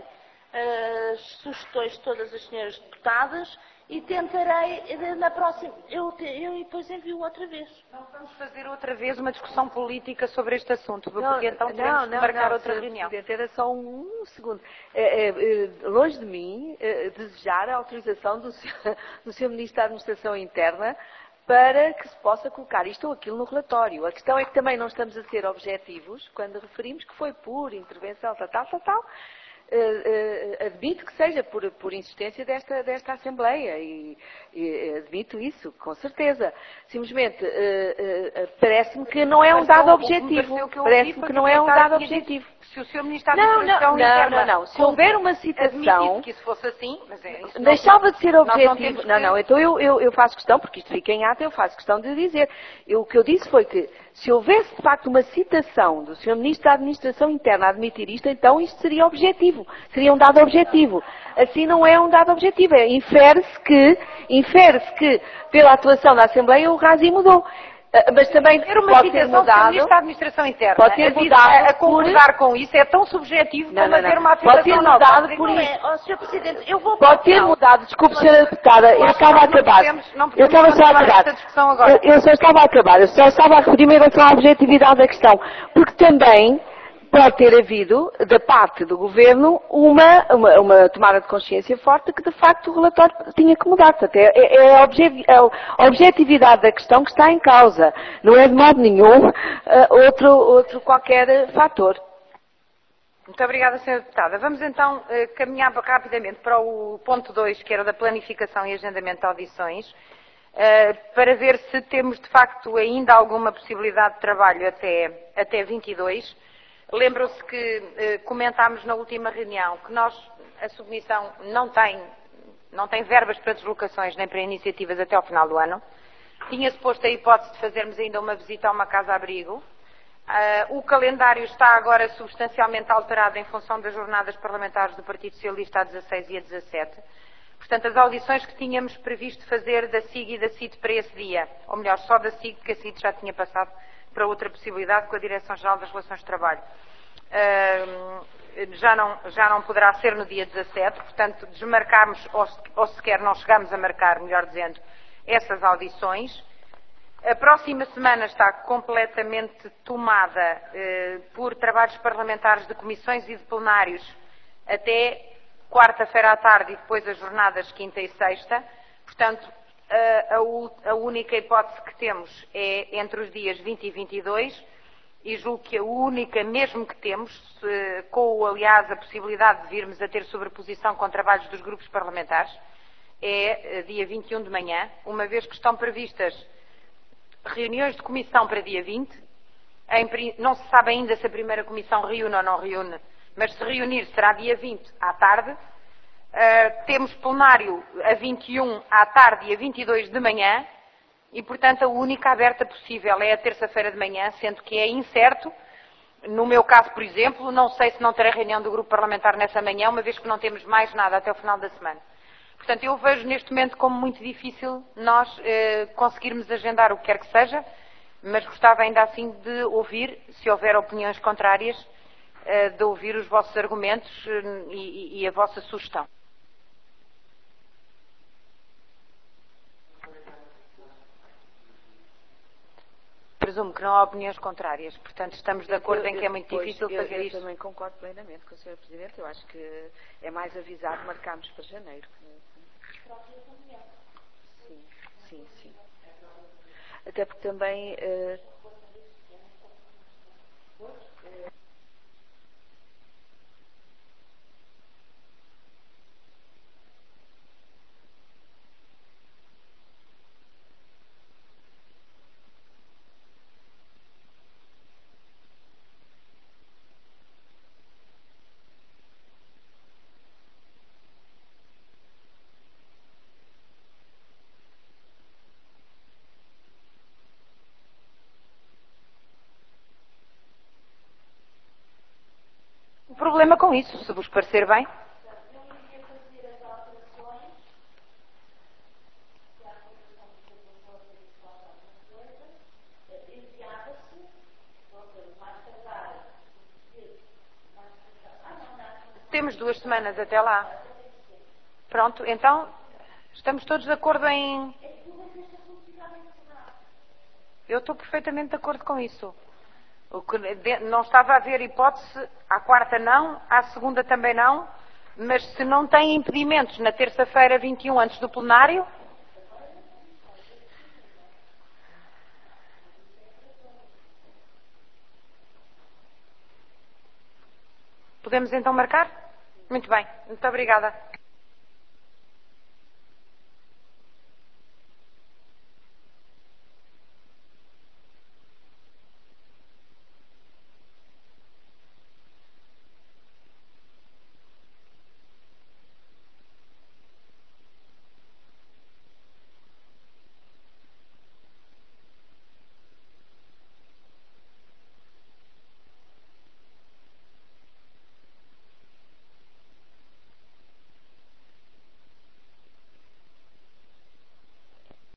as sugestões de todas as senhoras deputadas, e tentarei na próxima, eu, eu depois envio outra vez. Não vamos fazer outra vez uma discussão política sobre este assunto, porque não, então teremos não, de marcar não, outra senhor reunião. Presidente, era só um, um segundo. É, é, é, longe de mim é, desejar a autorização do senhor, do senhor Ministro da Administração Interna para que se possa colocar isto ou aquilo no relatório. A questão é que também não estamos a ser objetivos quando referimos que foi por intervenção, tal, tal, tal, tal. Uh, uh, admito que seja por, por insistência desta, desta Assembleia e, e admito isso, com certeza. Simplesmente uh, uh, parece-me que não é um dado objetivo. Parece-me que não é um dado objetivo. Se o senhor Ministro da Não, Administração não, Interna não, não. Se houver uma citação, admitisse que isso fosse assim, mas é, isso deixava de ser não objetivo. Não, que... não, então eu, eu, eu faço questão, porque isto fica em ata, eu faço questão de dizer. Eu, o que eu disse foi que se houvesse de facto uma citação do senhor Ministro da Administração Interna a admitir isto, então isto seria objetivo. Seria um dado objetivo. Assim não é um dado objetivo. É, infere-se que, infere-se que, pela atuação da Assembleia, o RASI mudou. Mas também ter uma pode ter citação mudado. do Ministro da Administração Interna. Pode ter a, mudado a, a concordar por... com isso é tão subjetivo não, como não, não. haver uma afirmação afirmação nova. Pode ter mudado por isso. É, oh, senhor Presidente, eu vou... Pode ter mudado, desculpe, senhora deputada, eu estava a acabar. Eu estava só a acabar. Eu, eu só estava a acabar, eu só estava a referir-me em relação à objetividade da questão. Porque também pode ter havido, da parte do Governo, uma, uma, uma tomada de consciência forte que, de facto, o relatório tinha que mudar. Portanto, é, é, a, obje, é a objetividade da questão que está em causa. Não é de modo nenhum uh, outro, outro qualquer fator. Muito obrigada, senhora Deputada. Vamos então uh, caminhar rapidamente para o ponto dois, que era da planificação e agendamento de audições, uh, para ver se temos, de facto, ainda alguma possibilidade de trabalho até, até vinte e dois. Lembram-se que eh, comentámos na última reunião que nós, a submissão, não tem, não tem verbas para deslocações nem para iniciativas até ao final do ano. Tinha-se posto a hipótese de fazermos ainda uma visita a uma casa-abrigo. Uh, o calendário está agora substancialmente alterado em função das jornadas parlamentares do Partido Socialista a dezasseis e a dezassete. Portanto, as audições que tínhamos previsto fazer da S I G e da C I D para esse dia, ou melhor, só da S I G, porque a C I D já tinha passado para outra possibilidade com a Direção-Geral das Relações de Trabalho. Uh, já, não, já não poderá ser no dia dezassete, portanto, desmarcarmos, ou, ou sequer não chegamos a marcar, melhor dizendo, essas audições. A próxima semana está completamente tomada uh, por trabalhos parlamentares de comissões e de plenários até quarta-feira à tarde e depois as jornadas quinta e sexta. Portanto, a, a, a única hipótese que temos é entre os dias vinte e vinte e dois e julgo que a única mesmo que temos, se, com aliás a possibilidade de virmos a ter sobreposição com trabalhos dos grupos parlamentares, é dia vinte e um de manhã, uma vez que estão previstas reuniões de comissão para dia vinte. Em, não se sabe ainda se a primeira comissão reúne ou não reúne, mas se reunir será dia vinte à tarde. Uh, temos plenário a vinte e um à tarde e a vinte e dois de manhã e, portanto, a única aberta possível é a terça-feira de manhã, sendo que é incerto. No meu caso, por exemplo, não sei se não terei reunião do grupo parlamentar nessa manhã, uma vez que não temos mais nada até o final da semana. Portanto, eu vejo neste momento como muito difícil nós uh, conseguirmos agendar o que quer que seja, mas gostava ainda assim de ouvir, se houver opiniões contrárias, uh, de ouvir os vossos argumentos uh, e, e a vossa sugestão. Presumo que não há opiniões contrárias, portanto estamos de acordo eu, em que é muito pois, difícil eu, fazer eu isto. Eu também concordo plenamente com o senhor Presidente, eu acho que é mais avisado marcarmos para janeiro. Sim, sim, sim. Até porque também... Uh, problema com isso, se vos parecer bem. Temos duas semanas até lá. Pronto, então, estamos todos de acordo em... Eu estou perfeitamente de acordo com isso. O que não estava a haver hipótese, à quarta não, à segunda também não, mas se não tem impedimentos na terça-feira vinte e um antes do plenário... Podemos então marcar? Muito bem, muito obrigada.